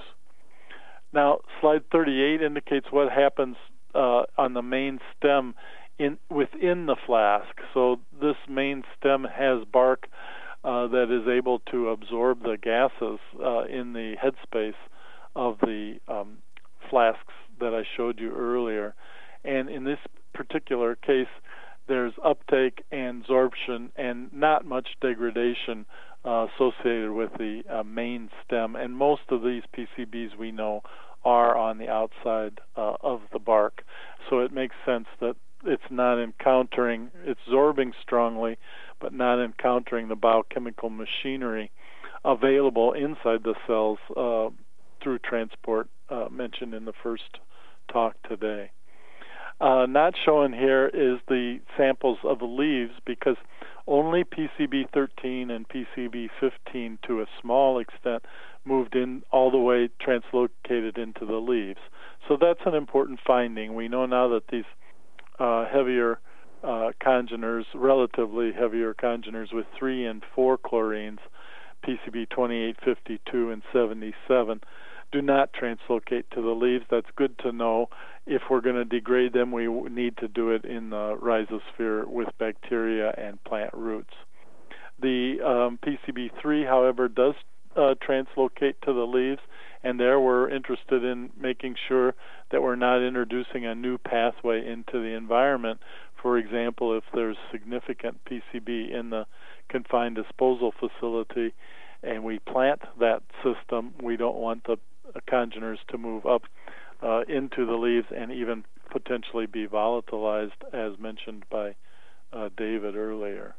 Now, slide thirty-eight indicates what happens uh, on the main stem in within the flask. So this main stem has bark uh, that is able to absorb the gases uh, in the headspace of the um, flasks that I showed you earlier. And in this particular case, there's uptake and absorption and not much degradation uh, associated with the uh, main stem. And most of these P C Bs we know are on the outside uh, of the bark. So it makes sense that it's not encountering, it's absorbing strongly, but not encountering the biochemical machinery available inside the cells uh, through transport uh, mentioned in the first talk today. Uh, not shown here is the samples of the leaves, because only P C B thirteen and P C B fifteen to a small extent moved in all the way translocated into the leaves. So that's an important finding. We know now that these uh, heavier uh, congeners, relatively heavier congeners with three and four chlorines, P C B twenty-eight, fifty-two, and seventy-seven, do not translocate to the leaves. That's good to know. If we're going to degrade them, we need to do it in the rhizosphere with bacteria and plant roots. The um, P C B three, however, does uh, translocate to the leaves, and there we're interested in making sure that we're not introducing a new pathway into the environment. For example, if there's significant P C B in the confined disposal facility and we plant that system, we don't want the congeners to move up uh, into the leaves and even potentially be volatilized, as mentioned by uh, David earlier.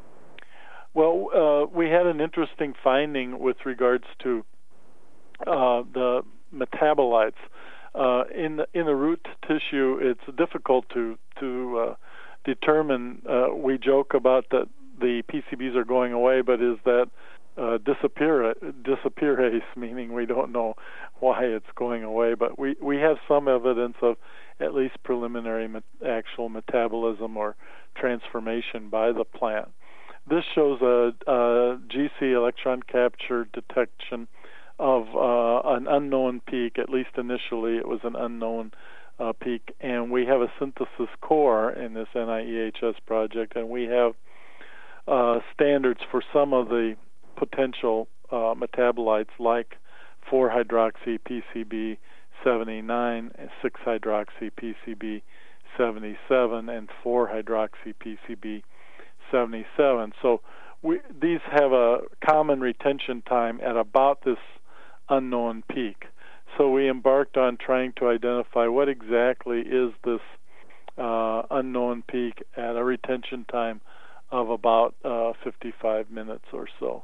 Well, uh, we had an interesting finding with regards to uh, the metabolites. Uh, in the in the root tissue, it's difficult to to uh, determine. Uh, we joke about that the P C Bs are going away, but is that uh, disappear disappearase, meaning we don't know why it's going away. But we, we have some evidence of at least preliminary met- actual metabolism or transformation by the plant. this shows a, a G C electron capture detection of uh, an unknown peak. At least initially it was an unknown uh, peak, and we have a synthesis core in this N I E H S project, and we have uh, standards for some of the potential uh, metabolites like four hydroxy P C B seventy-nine, six hydroxy P C B seventy-seven, and four hydroxy P C B seventy-seven. So we, these have a common retention time at about this unknown peak. So we embarked on trying to identify what exactly is this uh, unknown peak at a retention time of about uh, fifty-five minutes or so.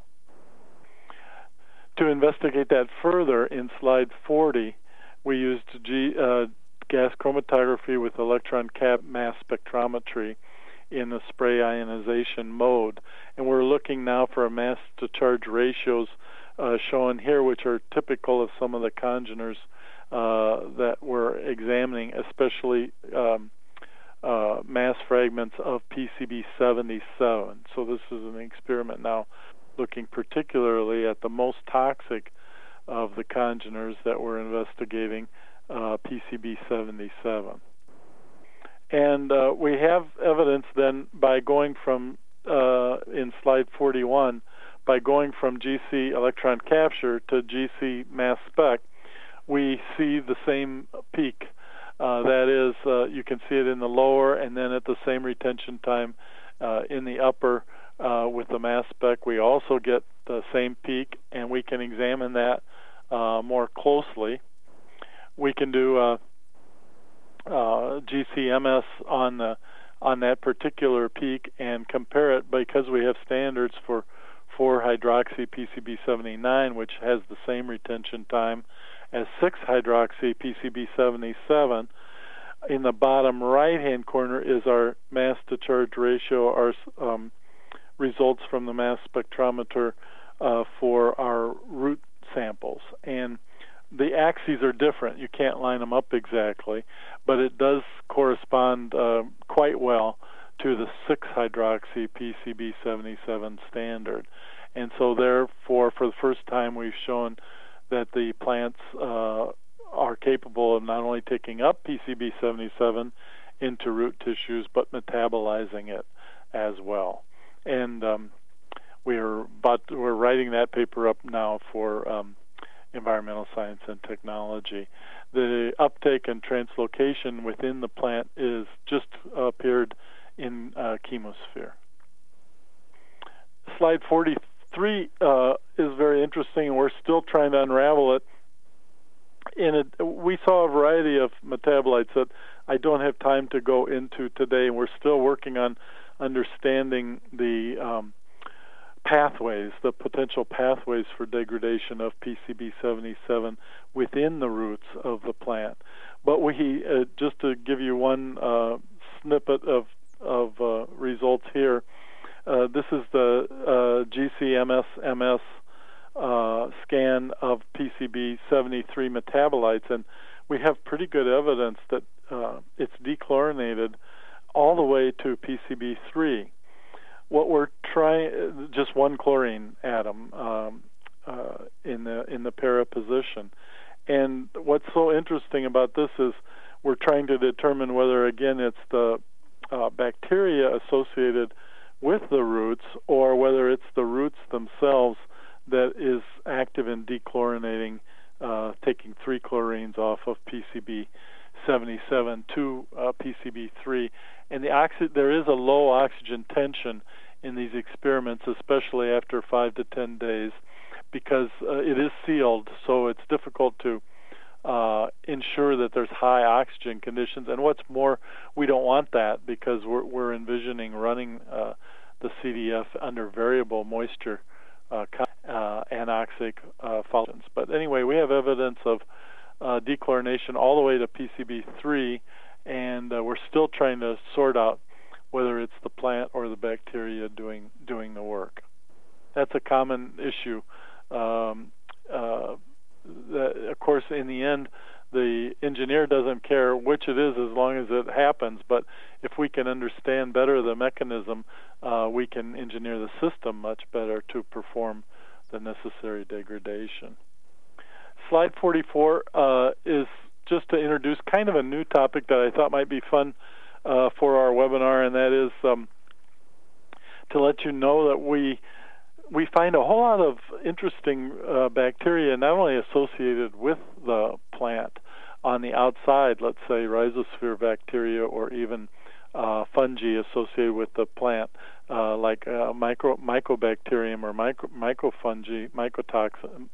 To investigate that further, in slide forty, we used G, uh, gas chromatography with electron cap mass spectrometry in the spray ionization mode. And we're looking now for a mass to charge ratios uh, shown here, which are typical of some of the congeners uh, that we're examining, especially um, uh, mass fragments of P C B seventy-seven. So this is an experiment now looking particularly at the most toxic of the congeners that we're investigating, uh, P C B seventy-seven. And uh, we have evidence then by going from, uh, in slide forty-one, by going from G C electron capture to G C mass spec, we see the same peak. Uh, that is, uh, you can see it in the lower and then at the same retention time uh, in the upper. Uh, with the mass spec, we also get the same peak, and we can examine that uh, more closely. We can do uh, uh, G C M S on the on that particular peak and compare it, because we have standards for four hydroxy P C B seventy-nine, which has the same retention time as six hydroxy P C B seventy-seven. In the bottom right-hand corner is our mass to charge ratio, our um, results from the mass spectrometer uh, for our root samples. And the axes are different. You can't line them up exactly, but it does correspond uh, quite well to the six hydroxy P C B seventy-seven standard. And so therefore, for the first time, we've shown that the plants uh, are capable of not only taking up P C B seventy-seven into root tissues, but metabolizing it as well. And um, we're about we're writing that paper up now for um, Environmental Science and Technology. The uptake and translocation within the plant is just appeared in uh, chemosphere. Slide forty-three uh, is very interesting, and we're still trying to unravel it. In a, we saw a variety of metabolites that I don't have time to go into today, and we're still working on understanding the um, pathways, the potential pathways for degradation of P C B seventy-seven within the roots of the plant. But we, uh, just to give you one uh, snippet of, of uh, results here, uh, this is the uh, G C M S M S uh, scan of P C B seventy-three metabolites, and we have pretty good evidence that uh, it's dechlorinated all the way to P C B three. What we're trying, just one chlorine atom um, uh, in the in the para position. And what's so interesting about this is we're trying to determine whether, again, it's the uh, bacteria associated with the roots, or whether it's the roots themselves that is active in dechlorinating, uh, taking three chlorines off of P C B seventy-seven to uh, P C B three. And the oxy- there is a low oxygen tension in these experiments, especially after five to ten days, because uh, it is sealed, so it's difficult to uh, ensure that there's high oxygen conditions. And what's more, we don't want that, because we're, we're envisioning running uh, the C D F under variable moisture uh, uh, anoxic uh, functions. But anyway, we have evidence of uh, dechlorination all the way to P C B three, and uh, we're still trying to sort out whether it's the plant or the bacteria doing doing the work. That's a common issue. Um, uh, that, of course, in the end, the engineer doesn't care which it is as long as it happens, but if we can understand better the mechanism, uh, we can engineer the system much better to perform the necessary degradation. Slide forty-four uh, is just to introduce kind of a new topic that I thought might be fun uh, for our webinar, and that is um, to let you know that we we find a whole lot of interesting uh, bacteria not only associated with the plant on the outside, let's say rhizosphere bacteria or even uh, fungi associated with the plant, uh, like uh, micro mycobacterium or micro microfungi, mycotoxin,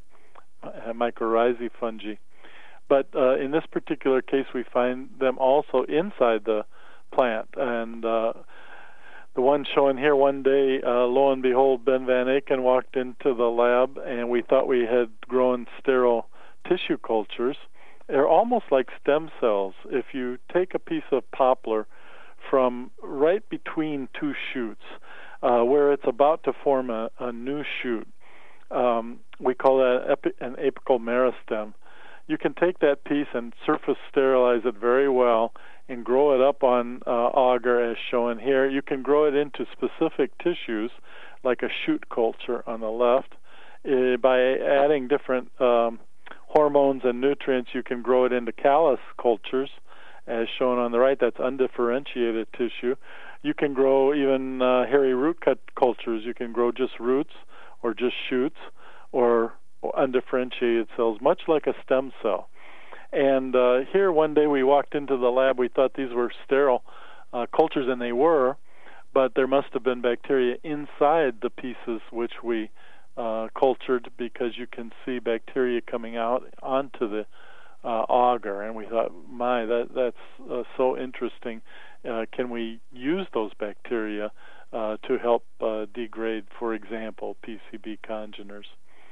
mycorrhizae fungi. But uh, in this particular case, we find them also inside the plant, and uh, the one shown here, one day, uh, lo and behold, Ben Van Aken walked into the lab, and we thought we had grown sterile tissue cultures. They're almost like stem cells. If you take a piece of poplar from right between two shoots, uh, where it's about to form a, a new shoot, um, we call that epi- an apical meristem. You can take that piece and surface sterilize it very well and grow it up on uh, agar as shown here. You can grow it into specific tissues like a shoot culture on the left. Uh, by adding different um, hormones and nutrients, you can grow it into callus cultures as shown on the right. That's undifferentiated tissue. You can grow even uh, hairy root cut cultures. You can grow just roots or just shoots or undifferentiated cells, much like a stem cell. And uh, here one day we walked into the lab, we thought these were sterile uh, cultures, and they were, but there must have been bacteria inside the pieces which we uh, cultured, because you can see bacteria coming out onto the uh, agar, and we thought, my, that that's uh, so interesting. Uh, can we use those bacteria uh, to help uh, degrade, for example, P C B congeners?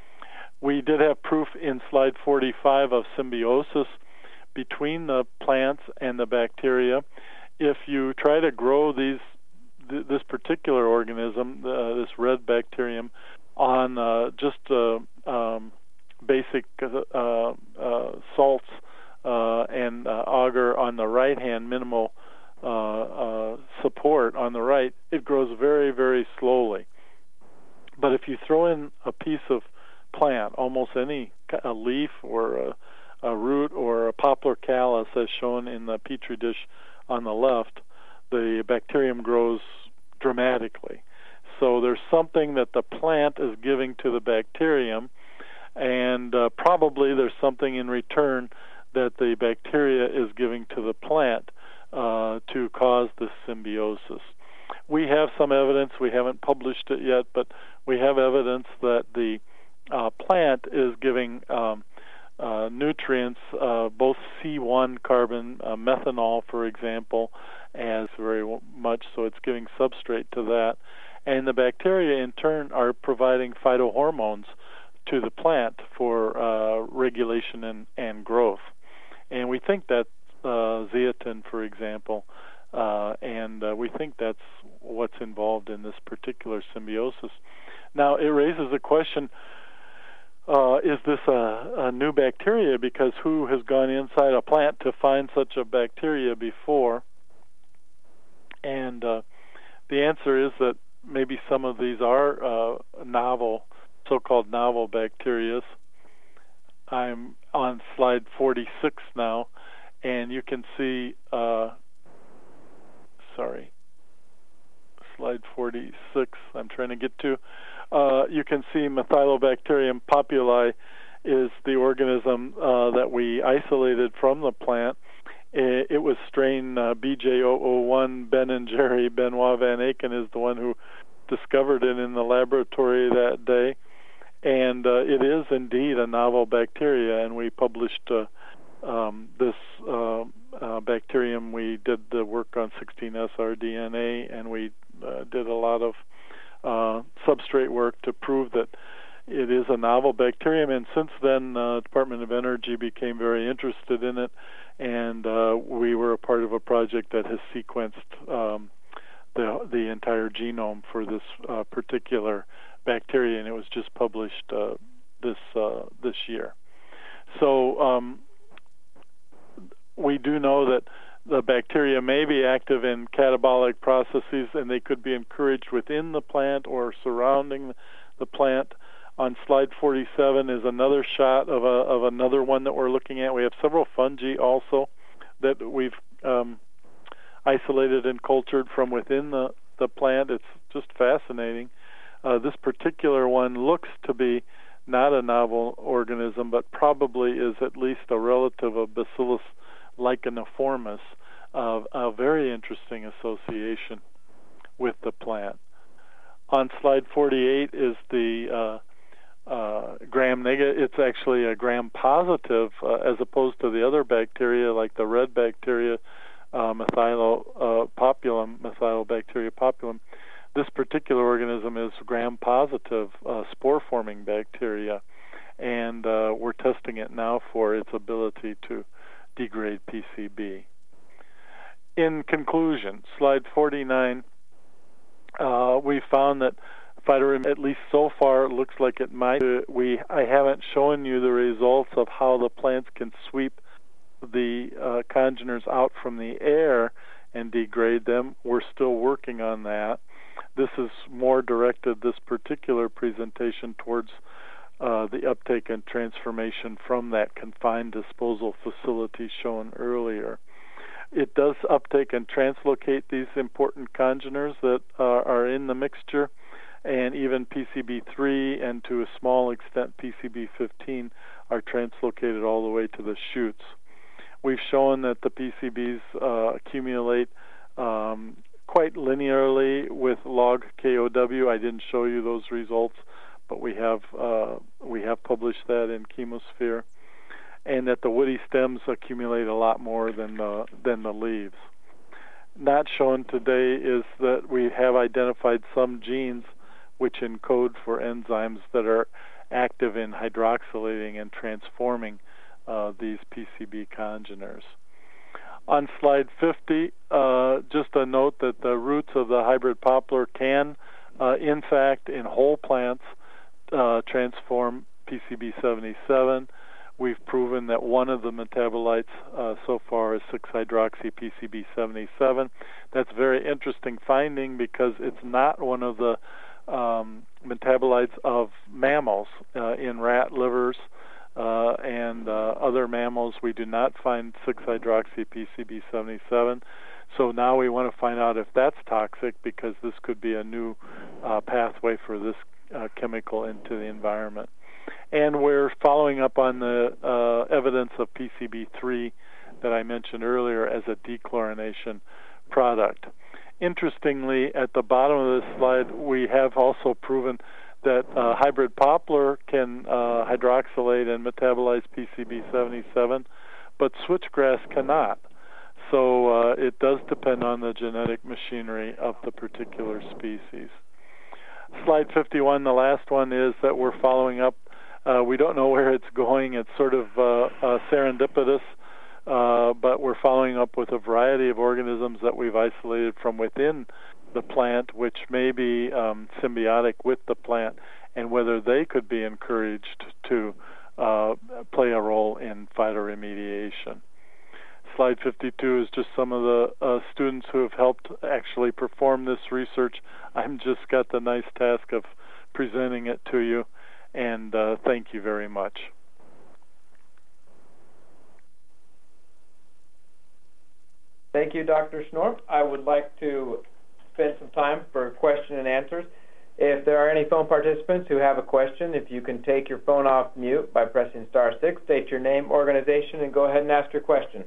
We did have proof in slide forty-five of symbiosis between the plants and the bacteria. If you try to grow these th- this particular organism, uh, this red bacterium, on uh, just uh, um, basic uh, uh, salts uh, and uh, agar on the right hand, minimal uh, uh, support on the right, it grows very, very slowly. But if you throw in a piece of plant, almost any a leaf or a, a root or a poplar callus as shown in the petri dish on the left, the bacterium grows dramatically. So there's something that the plant is giving to the bacterium, and uh, probably there's something in return that the bacteria is giving to the plant uh, to cause this symbiosis. We have some evidence, we haven't published it yet, but we have evidence that the Uh, plant is giving um, uh, nutrients, uh, both C one carbon, uh, methanol, for example, as very much, so it's giving substrate to that. And the bacteria, in turn, are providing phytohormones to the plant for uh, regulation and, and growth. And we think that's uh, zeatin, for example, uh, and uh, we think that's what's involved in this particular symbiosis. Now, it raises a question, Uh, is this a, a new bacteria? Because who has gone inside a plant to find such a bacteria before? And uh, the answer is that maybe some of these are uh, novel, so-called novel bacteria. I'm on slide forty-six now, and you can see, uh, sorry, slide forty-six I'm trying to get to. Uh, you can see Methylobacterium populi is the organism uh, that we isolated from the plant. It, it was strain uh, B J zero zero one. Ben and Jerry Benoit Van Aken is the one who discovered it in the laboratory that day. And uh, it is indeed a novel bacteria, and we published uh, um, this uh, uh, bacterium. We did the work on sixteen S R D N A, and we uh, did a lot of Uh, substrate work to prove that it is a novel bacterium, and since then uh, Department of Energy became very interested in it, and uh, we were a part of a project that has sequenced um, the the entire genome for this uh, particular bacteria, and it was just published uh, this uh, this year. So um, we do know that the bacteria may be active in catabolic processes, and they could be encouraged within the plant or surrounding the plant. On slide forty-seven is another shot of a, of another one that we're looking at. We have several fungi also that we've um, isolated and cultured from within the, the plant. It's just fascinating. Uh, this particular one looks to be not a novel organism, but probably is at least a relative of Bacillus licheniformis, uh, a very interesting association with the plant. On slide forty-eight is the uh, uh, gram negative. It's actually a gram positive uh, as opposed to the other bacteria like the red bacteria, uh, methylopopulum, uh, methylobacteria populum. This particular organism is gram-positive uh, spore-forming bacteria, and uh, we're testing it now for its ability to degrade P C B. In conclusion, slide forty-nine, uh, we found that phytorem, at least so far, it looks like it might. We I haven't shown you the results of how the plants can sweep the uh, congeners out from the air and degrade them. We're still working on that. This is more directed, this particular presentation, towards uh, the uptake and transformation from that confined disposal facility shown earlier. It does uptake and translocate these important congeners that uh, are in the mixture, and even P C B three and to a small extent P C B fifteen are translocated all the way to the shoots. We've shown that the P C Bs uh, accumulate um, quite linearly with log K O W. I didn't show you those results, but we have uh, we have published that in Chemosphere, and that the woody stems accumulate a lot more than the than the leaves. Not shown today is that we have identified some genes which encode for enzymes that are active in hydroxylating and transforming uh, these P C B congeners. On slide fifty, uh, just a note that the roots of the hybrid poplar can, uh, in fact, in whole plants, uh, transform P C B seventy-seven. We've proven that one of the metabolites uh, so far is six hydroxy P C B seventy-seven. That's a very interesting finding because it's not one of the um, metabolites of mammals. Uh, in rat livers uh, and uh, other mammals, we do not find six hydroxy P C B seventy-seven. So now we want to find out if that's toxic, because this could be a new uh, pathway for this uh, chemical into the environment. And we're following up on the uh, evidence of P C B three that I mentioned earlier as a dechlorination product. Interestingly, at the bottom of this slide, we have also proven that uh, hybrid poplar can uh, hydroxylate and metabolize P C B seventy-seven, but switchgrass cannot. So uh, it does depend on the genetic machinery of the particular species. Slide fifty-one, the last one, is that we're following up. Uh, we don't know where it's going. It's sort of uh, uh, serendipitous, uh, but we're following up with a variety of organisms that we've isolated from within the plant, which may be um, symbiotic with the plant, and whether they could be encouraged to uh, play a role in phytoremediation. Slide fifty-two is just some of the uh, students who have helped actually perform this research. I've just got the nice task of presenting it to you, and uh, thank you very much. Thank you, Doctor Schnorp. I would like to spend some time for question and answers. If there are any phone participants who have a question, if you can take your phone off mute by pressing star six, state your name, organization, and go ahead and ask your question.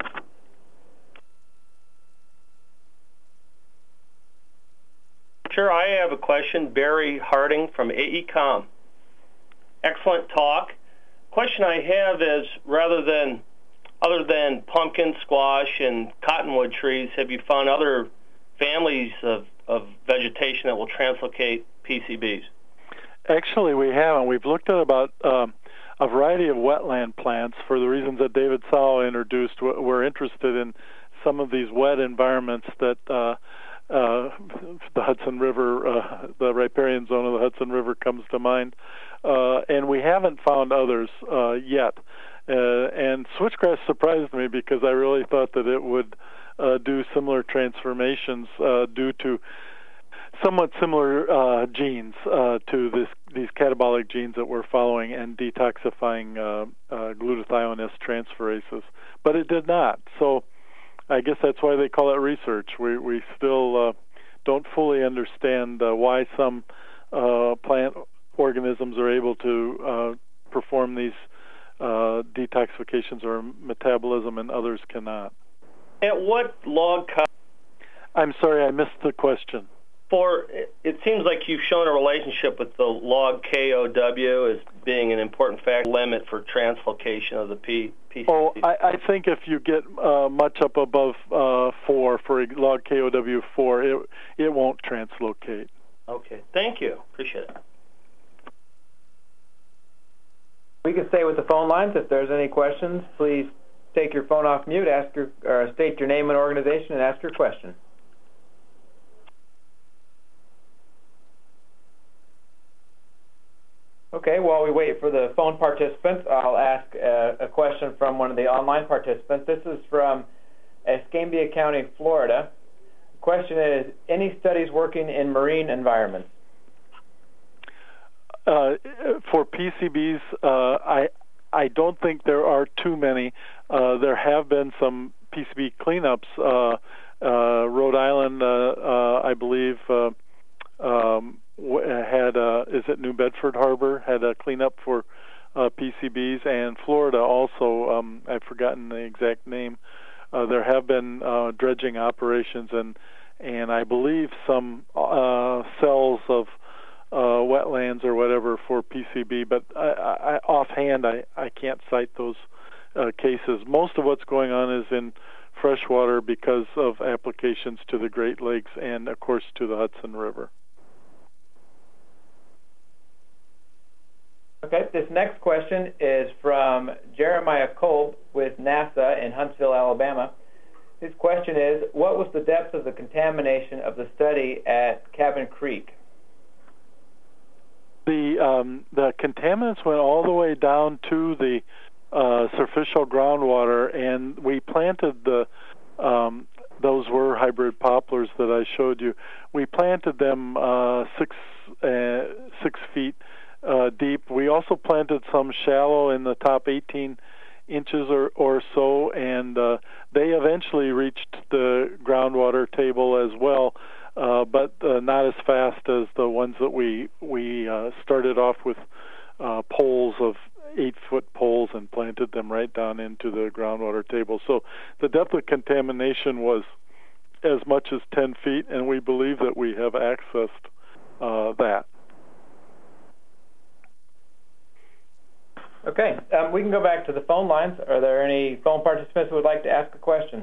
Sure, I have a question. Barry Harding from A E Com. Excellent talk. Question I have is, rather than, other than pumpkin, squash, and cottonwood trees, have you found other families of, of vegetation that will translocate P C Bs? Actually, we haven't. We've looked at about um, a variety of wetland plants for the reasons that David Tsao introduced. We're interested in some of these wet environments that uh, uh, the Hudson River, uh, the riparian zone of the Hudson River comes to mind. Uh, and we haven't found others uh, yet. uh, and switchgrass surprised me because I really thought that it would uh, do similar transformations uh, due to somewhat similar uh, genes uh, to this, these catabolic genes that we're following and detoxifying uh, uh, glutathione S transferases, but it did not. So I guess that's why they call it research. We we still uh, don't fully understand uh, why some uh, plant organisms are able to uh, perform these uh, detoxifications or metabolism and others cannot. At what log count? I'm sorry, I missed the question. For it seems like you've shown a relationship with the log K O W as being an important factor limit for translocation of the P, PCB. Oh, I, I think if you get uh, much up above uh, four for log K O W four, it it won't translocate. Okay, thank you. Appreciate it. We can stay with the phone lines. If there's any questions, please take your phone off mute, ask your, or state your name and organization, and ask your question. Okay, while we wait for the phone participants, I'll ask a, a question from one of the online participants. This is from Escambia County, Florida. The question is, any studies working in marine environments? Uh, for P C Bs, uh, I I don't think there are too many. Uh, there have been some P C B cleanups. Uh, uh, Rhode Island, uh, uh, I believe, uh, um, had uh, is it New Bedford Harbor had a cleanup for uh, P C Bs, and Florida also. Um, I've forgotten the exact name. Uh, there have been uh, dredging operations, and and I believe some uh, cells of uh, wetlands or whatever for P C B. But I, I, offhand, I, I can't cite those uh, cases. Most of what's going on is in freshwater because of applications to the Great Lakes and, of course, to the Hudson River. Okay, this next question is from Jeremiah Kolb with NASA in Huntsville, Alabama. His question is, what was the depth of the contamination of the study at Cabin Creek? The um, the contaminants went all the way down to the uh, superficial groundwater, and we planted the um, those were hybrid poplars that I showed you. We planted them uh, six uh, six feet Uh, deep. We also planted some shallow in the top eighteen inches or, or so, and uh, they eventually reached the groundwater table as well, uh, but uh, not as fast as the ones that we we uh, started off with uh, poles of eight-foot poles and planted them right down into the groundwater table. So the depth of contamination was as much as ten feet, and we believe that we have accessed uh, that. Okay, um, we can go back to the phone lines. Are there any phone participants who would like to ask a question?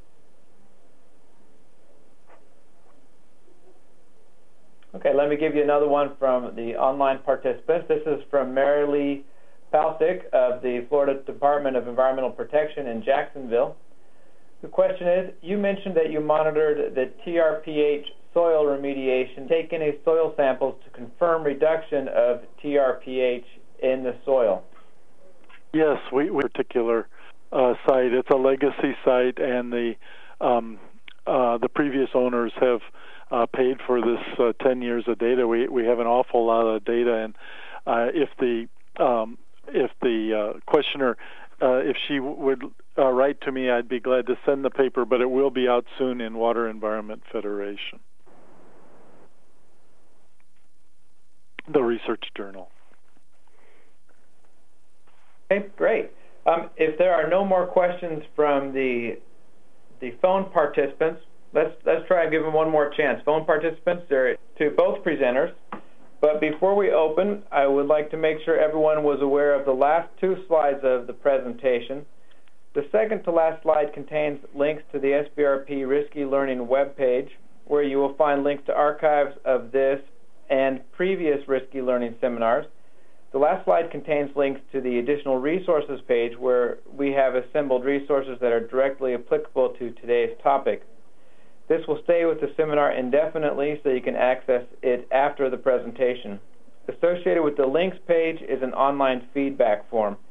Okay, let me give you another one from the online participants. This is from Mary Lee Palcic of the Florida Department of Environmental Protection in Jacksonville. The question is, you mentioned that you monitored the T R P H soil remediation, take any soil samples to confirm reduction of T R P H in the soil. Yes, we, we particular uh, site. It's a legacy site, and the um, uh, the previous owners have uh, paid for this uh, ten years of data. We we have an awful lot of data, and uh, if the um, if the uh, questioner uh, if she would uh, write to me, I'd be glad to send the paper. But it will be out soon in Water Environment Federation, the research journal. Okay, great. Um, if there are no more questions from the the phone participants, let's let's try and give them one more chance. Phone participants, they're to both presenters. But before we open, I would like to make sure everyone was aware of the last two slides of the presentation. The second to last slide contains links to the S B R P Risky Learning webpage, where you will find links to archives of this and previous Risky Learning seminars. The last slide contains links to the additional resources page, where we have assembled resources that are directly applicable to today's topic. This will stay with the seminar indefinitely, so you can access it after the presentation. Associated with the links page is an online feedback form.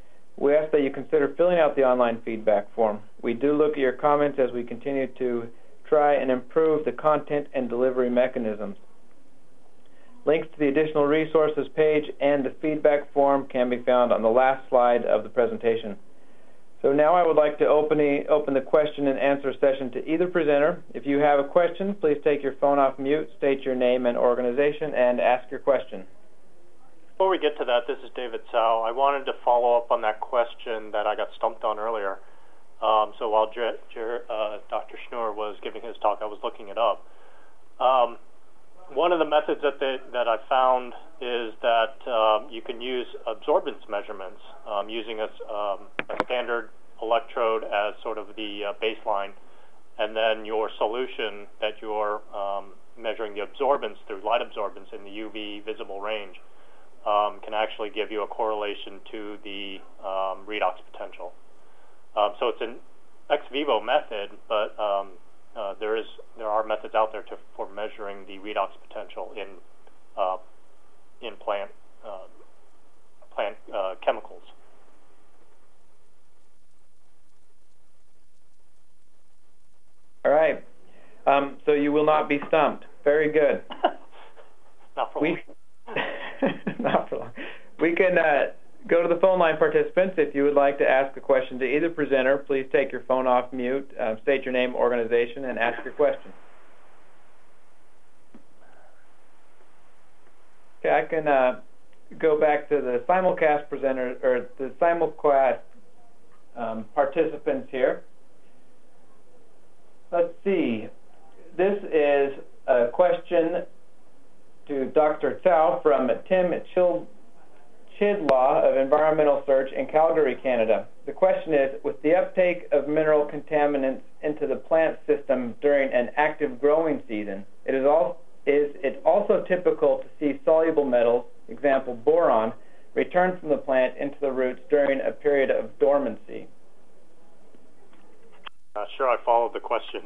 we ask that you consider filling out the online feedback form. We do look at your comments as we continue to try and improve the content and delivery mechanisms. Links to the additional resources page and the feedback form can be found on the last slide of the presentation. So now I would like to open the, open the question and answer session to either presenter. If you have a question, please take your phone off mute, state your name and organization, and ask your question. Before we get to that, this is David Tsao. I wanted to follow up on that question that I got stumped on earlier. Um, so while Jer, Jer, uh, Doctor Schnur was giving his talk, I was looking it up. Um, one of the methods that, they, that I found is that um, you can use absorbance measurements um, using a, um, a standard electrode as sort of the uh, baseline, and then your solution that you're um, measuring the absorbance through light absorbance in the U V visible range um, can actually give you a correlation to the um, redox potential. Um, so it's an ex vivo method, but um, uh, there is there are methods out there to, for measuring the redox potential in uh, in plant uh, plant uh, chemicals. All right. Um, so you will not be stumped. Very good. Not for we, long. Not for long. We can uh, go to the phone line participants. If you would like to ask a question to either presenter, please take your phone off mute, uh, state your name, organization, and ask your question. Okay, I can uh, go back to the simulcast presenter, or the simulcast um, participants here. Let's see. This is a question to Doctor Tsao from Tim Chil Chidlaw of Environmental Search in Calgary, Canada. The question is, with the uptake of mineral contaminants into the plant system during an active growing season, it is, all, is it also typical to see soluble metals, example boron, return from the plant into the roots during a period of dormancy? Not sure I followed the question.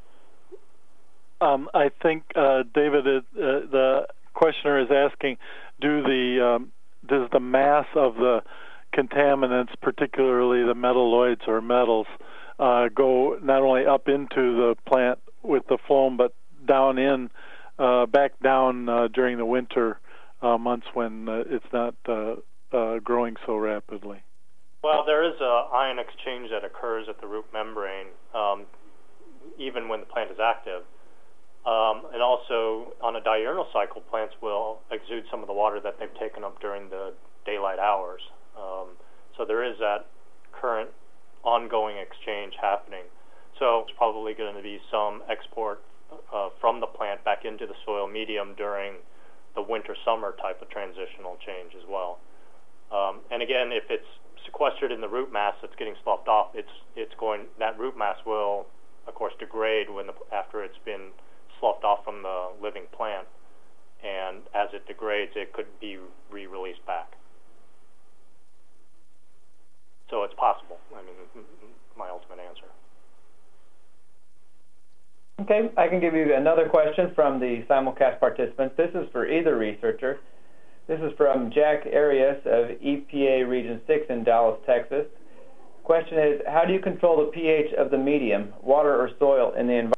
Um, I think, uh, David, uh, the questioner is asking, do the um, does the mass of the contaminants, particularly the metalloids or metals, uh, go not only up into the plant with the phloem, but down in, uh, back down uh, during the winter uh, months when uh, it's not uh, uh, growing so rapidly? Well, there is an ion exchange that occurs at the root membrane, um, even when the plant is active. Um, and also, on a diurnal cycle, plants will exude some of the water that they've taken up during the daylight hours. Um, so there is that current ongoing exchange happening. So there's probably going to be some export uh, from the plant back into the soil medium during the winter-summer type of transitional change as well. Um, and again, if it's sequestered in the root mass that's getting sloughed off, it's it's going that root mass will, of course, degrade when the, after it's been sloughed off from the living plant, and as it degrades, it could be re-released back. So it's possible. I mean, my ultimate answer. Okay, I can give you another question from the simulcast participants. This is for either researcher. This is from Jack Arias of E P A Region six in Dallas, Texas. Question is, how do you control the pH of the medium, water or soil, in the environment?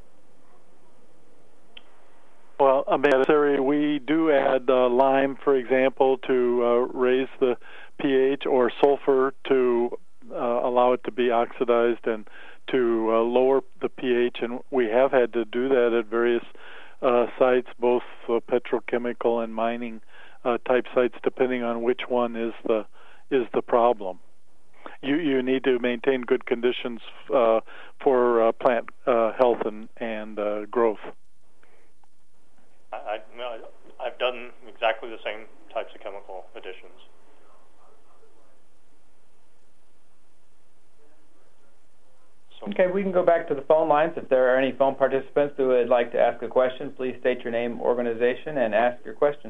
Well, I mean, in this area, we do add uh, lime, for example, to uh, raise the pH, or sulfur to uh, allow it to be oxidized and to uh, lower the pH, and we have had to do that at various uh, sites, both uh, petrochemical and mining uh, type sites, depending on which one is the is the problem. You you need to maintain good conditions uh, for uh, plant uh, health and and uh, growth. I, I, I've done exactly the same types of chemical additions. So. Okay, we can go back to the phone lines. If there are any phone participants who would like to ask a question, please state your name, organization, and ask your question.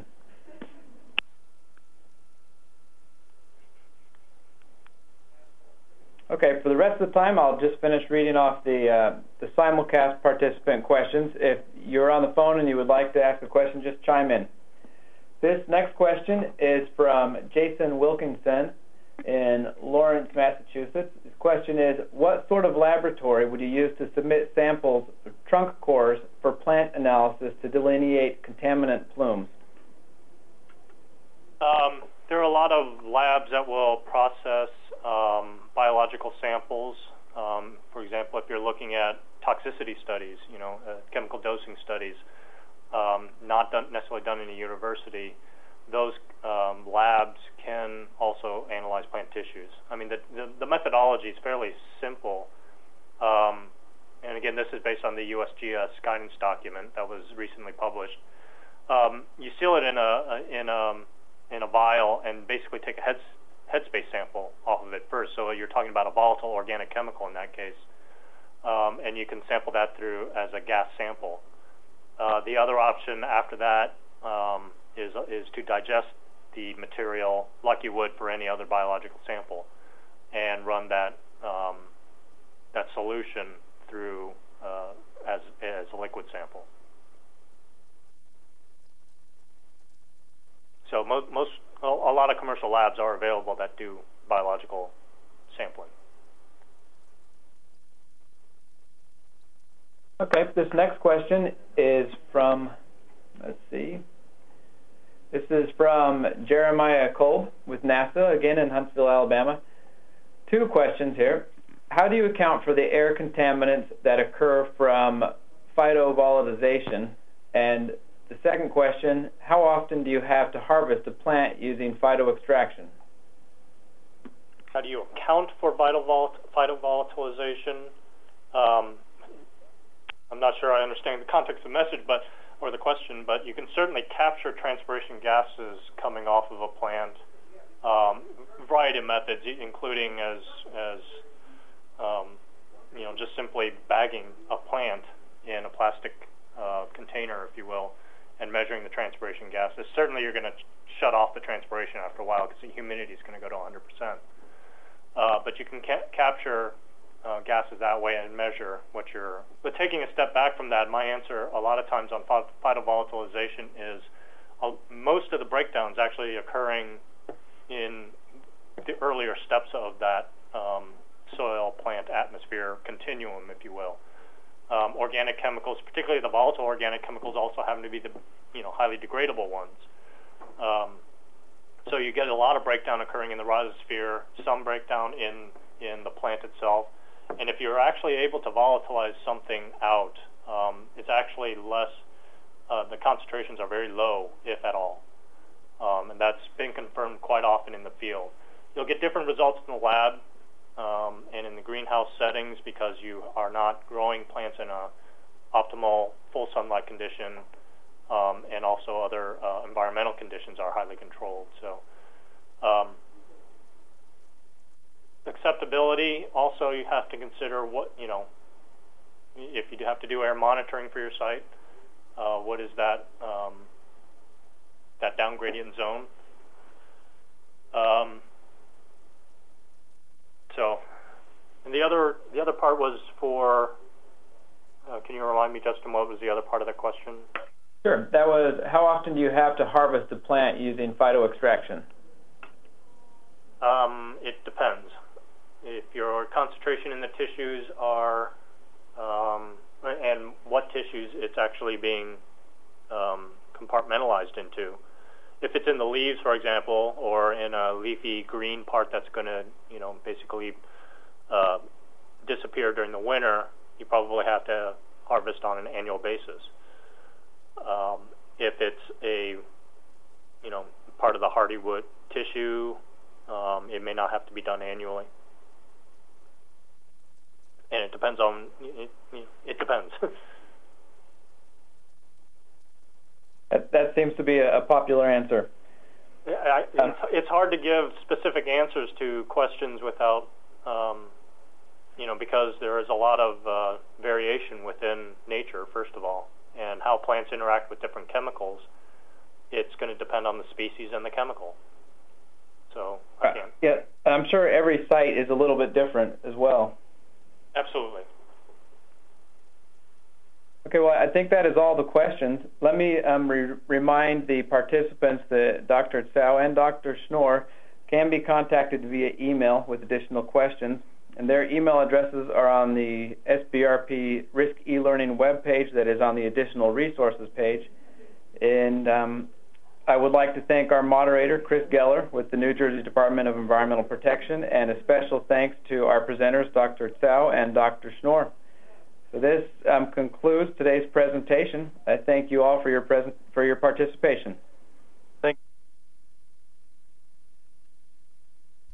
Okay, for the rest of the time, I'll just finish reading off the, uh, the simulcast participant questions. If you're on the phone and you would like to ask a question, just chime in. This next question is from Jason Wilkinson in Lawrence, Massachusetts. His question is, what sort of laboratory would you use to submit samples of trunk cores for plant analysis to delineate contaminant plumes? Um, there are a lot of labs that will process um, biological samples. Um, for example, if you're looking at toxicity studies, you know, uh, chemical dosing studies, um, not done, necessarily done in a university, those um, labs can also analyze plant tissues. I mean, the, the, the methodology is fairly simple. Um, and again, this is based on the U S G S guidance document that was recently published. Um, you seal it in a, in a in a vial and basically take a heads, headspace sample off of it first. So you're talking about a volatile organic chemical in that case. Um, and you can sample that through as a gas sample. Uh, the other option after that um, is, is to digest the material like you would for any other biological sample and run that, um, that solution through uh, as, as a liquid sample. So most, most, a lot of commercial labs are available that do biological sampling. Okay, this next question is from, let's see, this is from Jeremiah Kolb with NASA, again in Huntsville, Alabama. Two questions here. How do you account for the air contaminants that occur from phytovolatilization? And the second question, how often do you have to harvest a plant using phytoextraction? How do you account for phytovolatilization? Um, I'm not sure I understand the context of the message, but or the question, but you can certainly capture transpiration gases coming off of a plant. Um, variety of methods, including as as um, you know, just simply bagging a plant in a plastic uh, container, if you will, and measuring the transpiration gases. Certainly, you're going to shut off the transpiration after a while because the humidity is going to go to one hundred percent. Uh, but you can ca capture Uh, gases that way and measure what you're. But taking a step back from that, my answer a lot of times on phytovolatilization is uh, most of the breakdowns actually occurring in the earlier steps of that um, soil plant atmosphere continuum, if you will. Um, organic chemicals, particularly the volatile organic chemicals, also happen to be the you know highly degradable ones. Um, so you get a lot of breakdown occurring in the rhizosphere, some breakdown in in the plant itself. And if you're actually able to volatilize something out, um, it's actually less, uh, the concentrations are very low, if at all. Um, and that's been confirmed quite often in the field. You'll get different results in the lab um, and in the greenhouse settings because you are not growing plants in a optimal full sunlight condition, um, and also other uh, environmental conditions are highly controlled. So. Um, Acceptability, also you have to consider what, you know, if you have to do air monitoring for your site, uh, what is that, um, that down gradient zone? Um, so, and the other, the other part was for, uh, can you remind me, Justin, what was the other part of the question? Sure, that was, how often do you have to harvest a plant using phytoextraction? Um, it depends. If your concentration in the tissues are, um, and what tissues it's actually being um, compartmentalized into. If it's in the leaves, for example, or in a leafy green part that's going to, you know, basically uh, disappear during the winter, you probably have to harvest on an annual basis. Um, if it's a, you know, part of the hardywood tissue, um, it may not have to be done annually. And it depends on, it, it depends. that, that seems to be a, a popular answer. I, um, it's, it's hard to give specific answers to questions without, um, you know, because there is a lot of uh, variation within nature, first of all, and how plants interact with different chemicals. It's going to depend on the species and the chemical. So I can't. Uh, yeah, I'm sure every site is a little bit different as well. Absolutely. Okay, well, I think that is all the questions. Let me um, re remind the participants that Doctor Tsao and Doctor Schnorr can be contacted via email with additional questions, and their email addresses are on the S B R P Risk eLearning webpage that is on the additional resources page. And um, I would like to thank our moderator, Chris Geller, with the New Jersey Department of Environmental Protection, and a special thanks to our presenters, Doctor Tsao and Doctor Schnorr. So this um, concludes today's presentation. I thank you all for your, present, for your participation.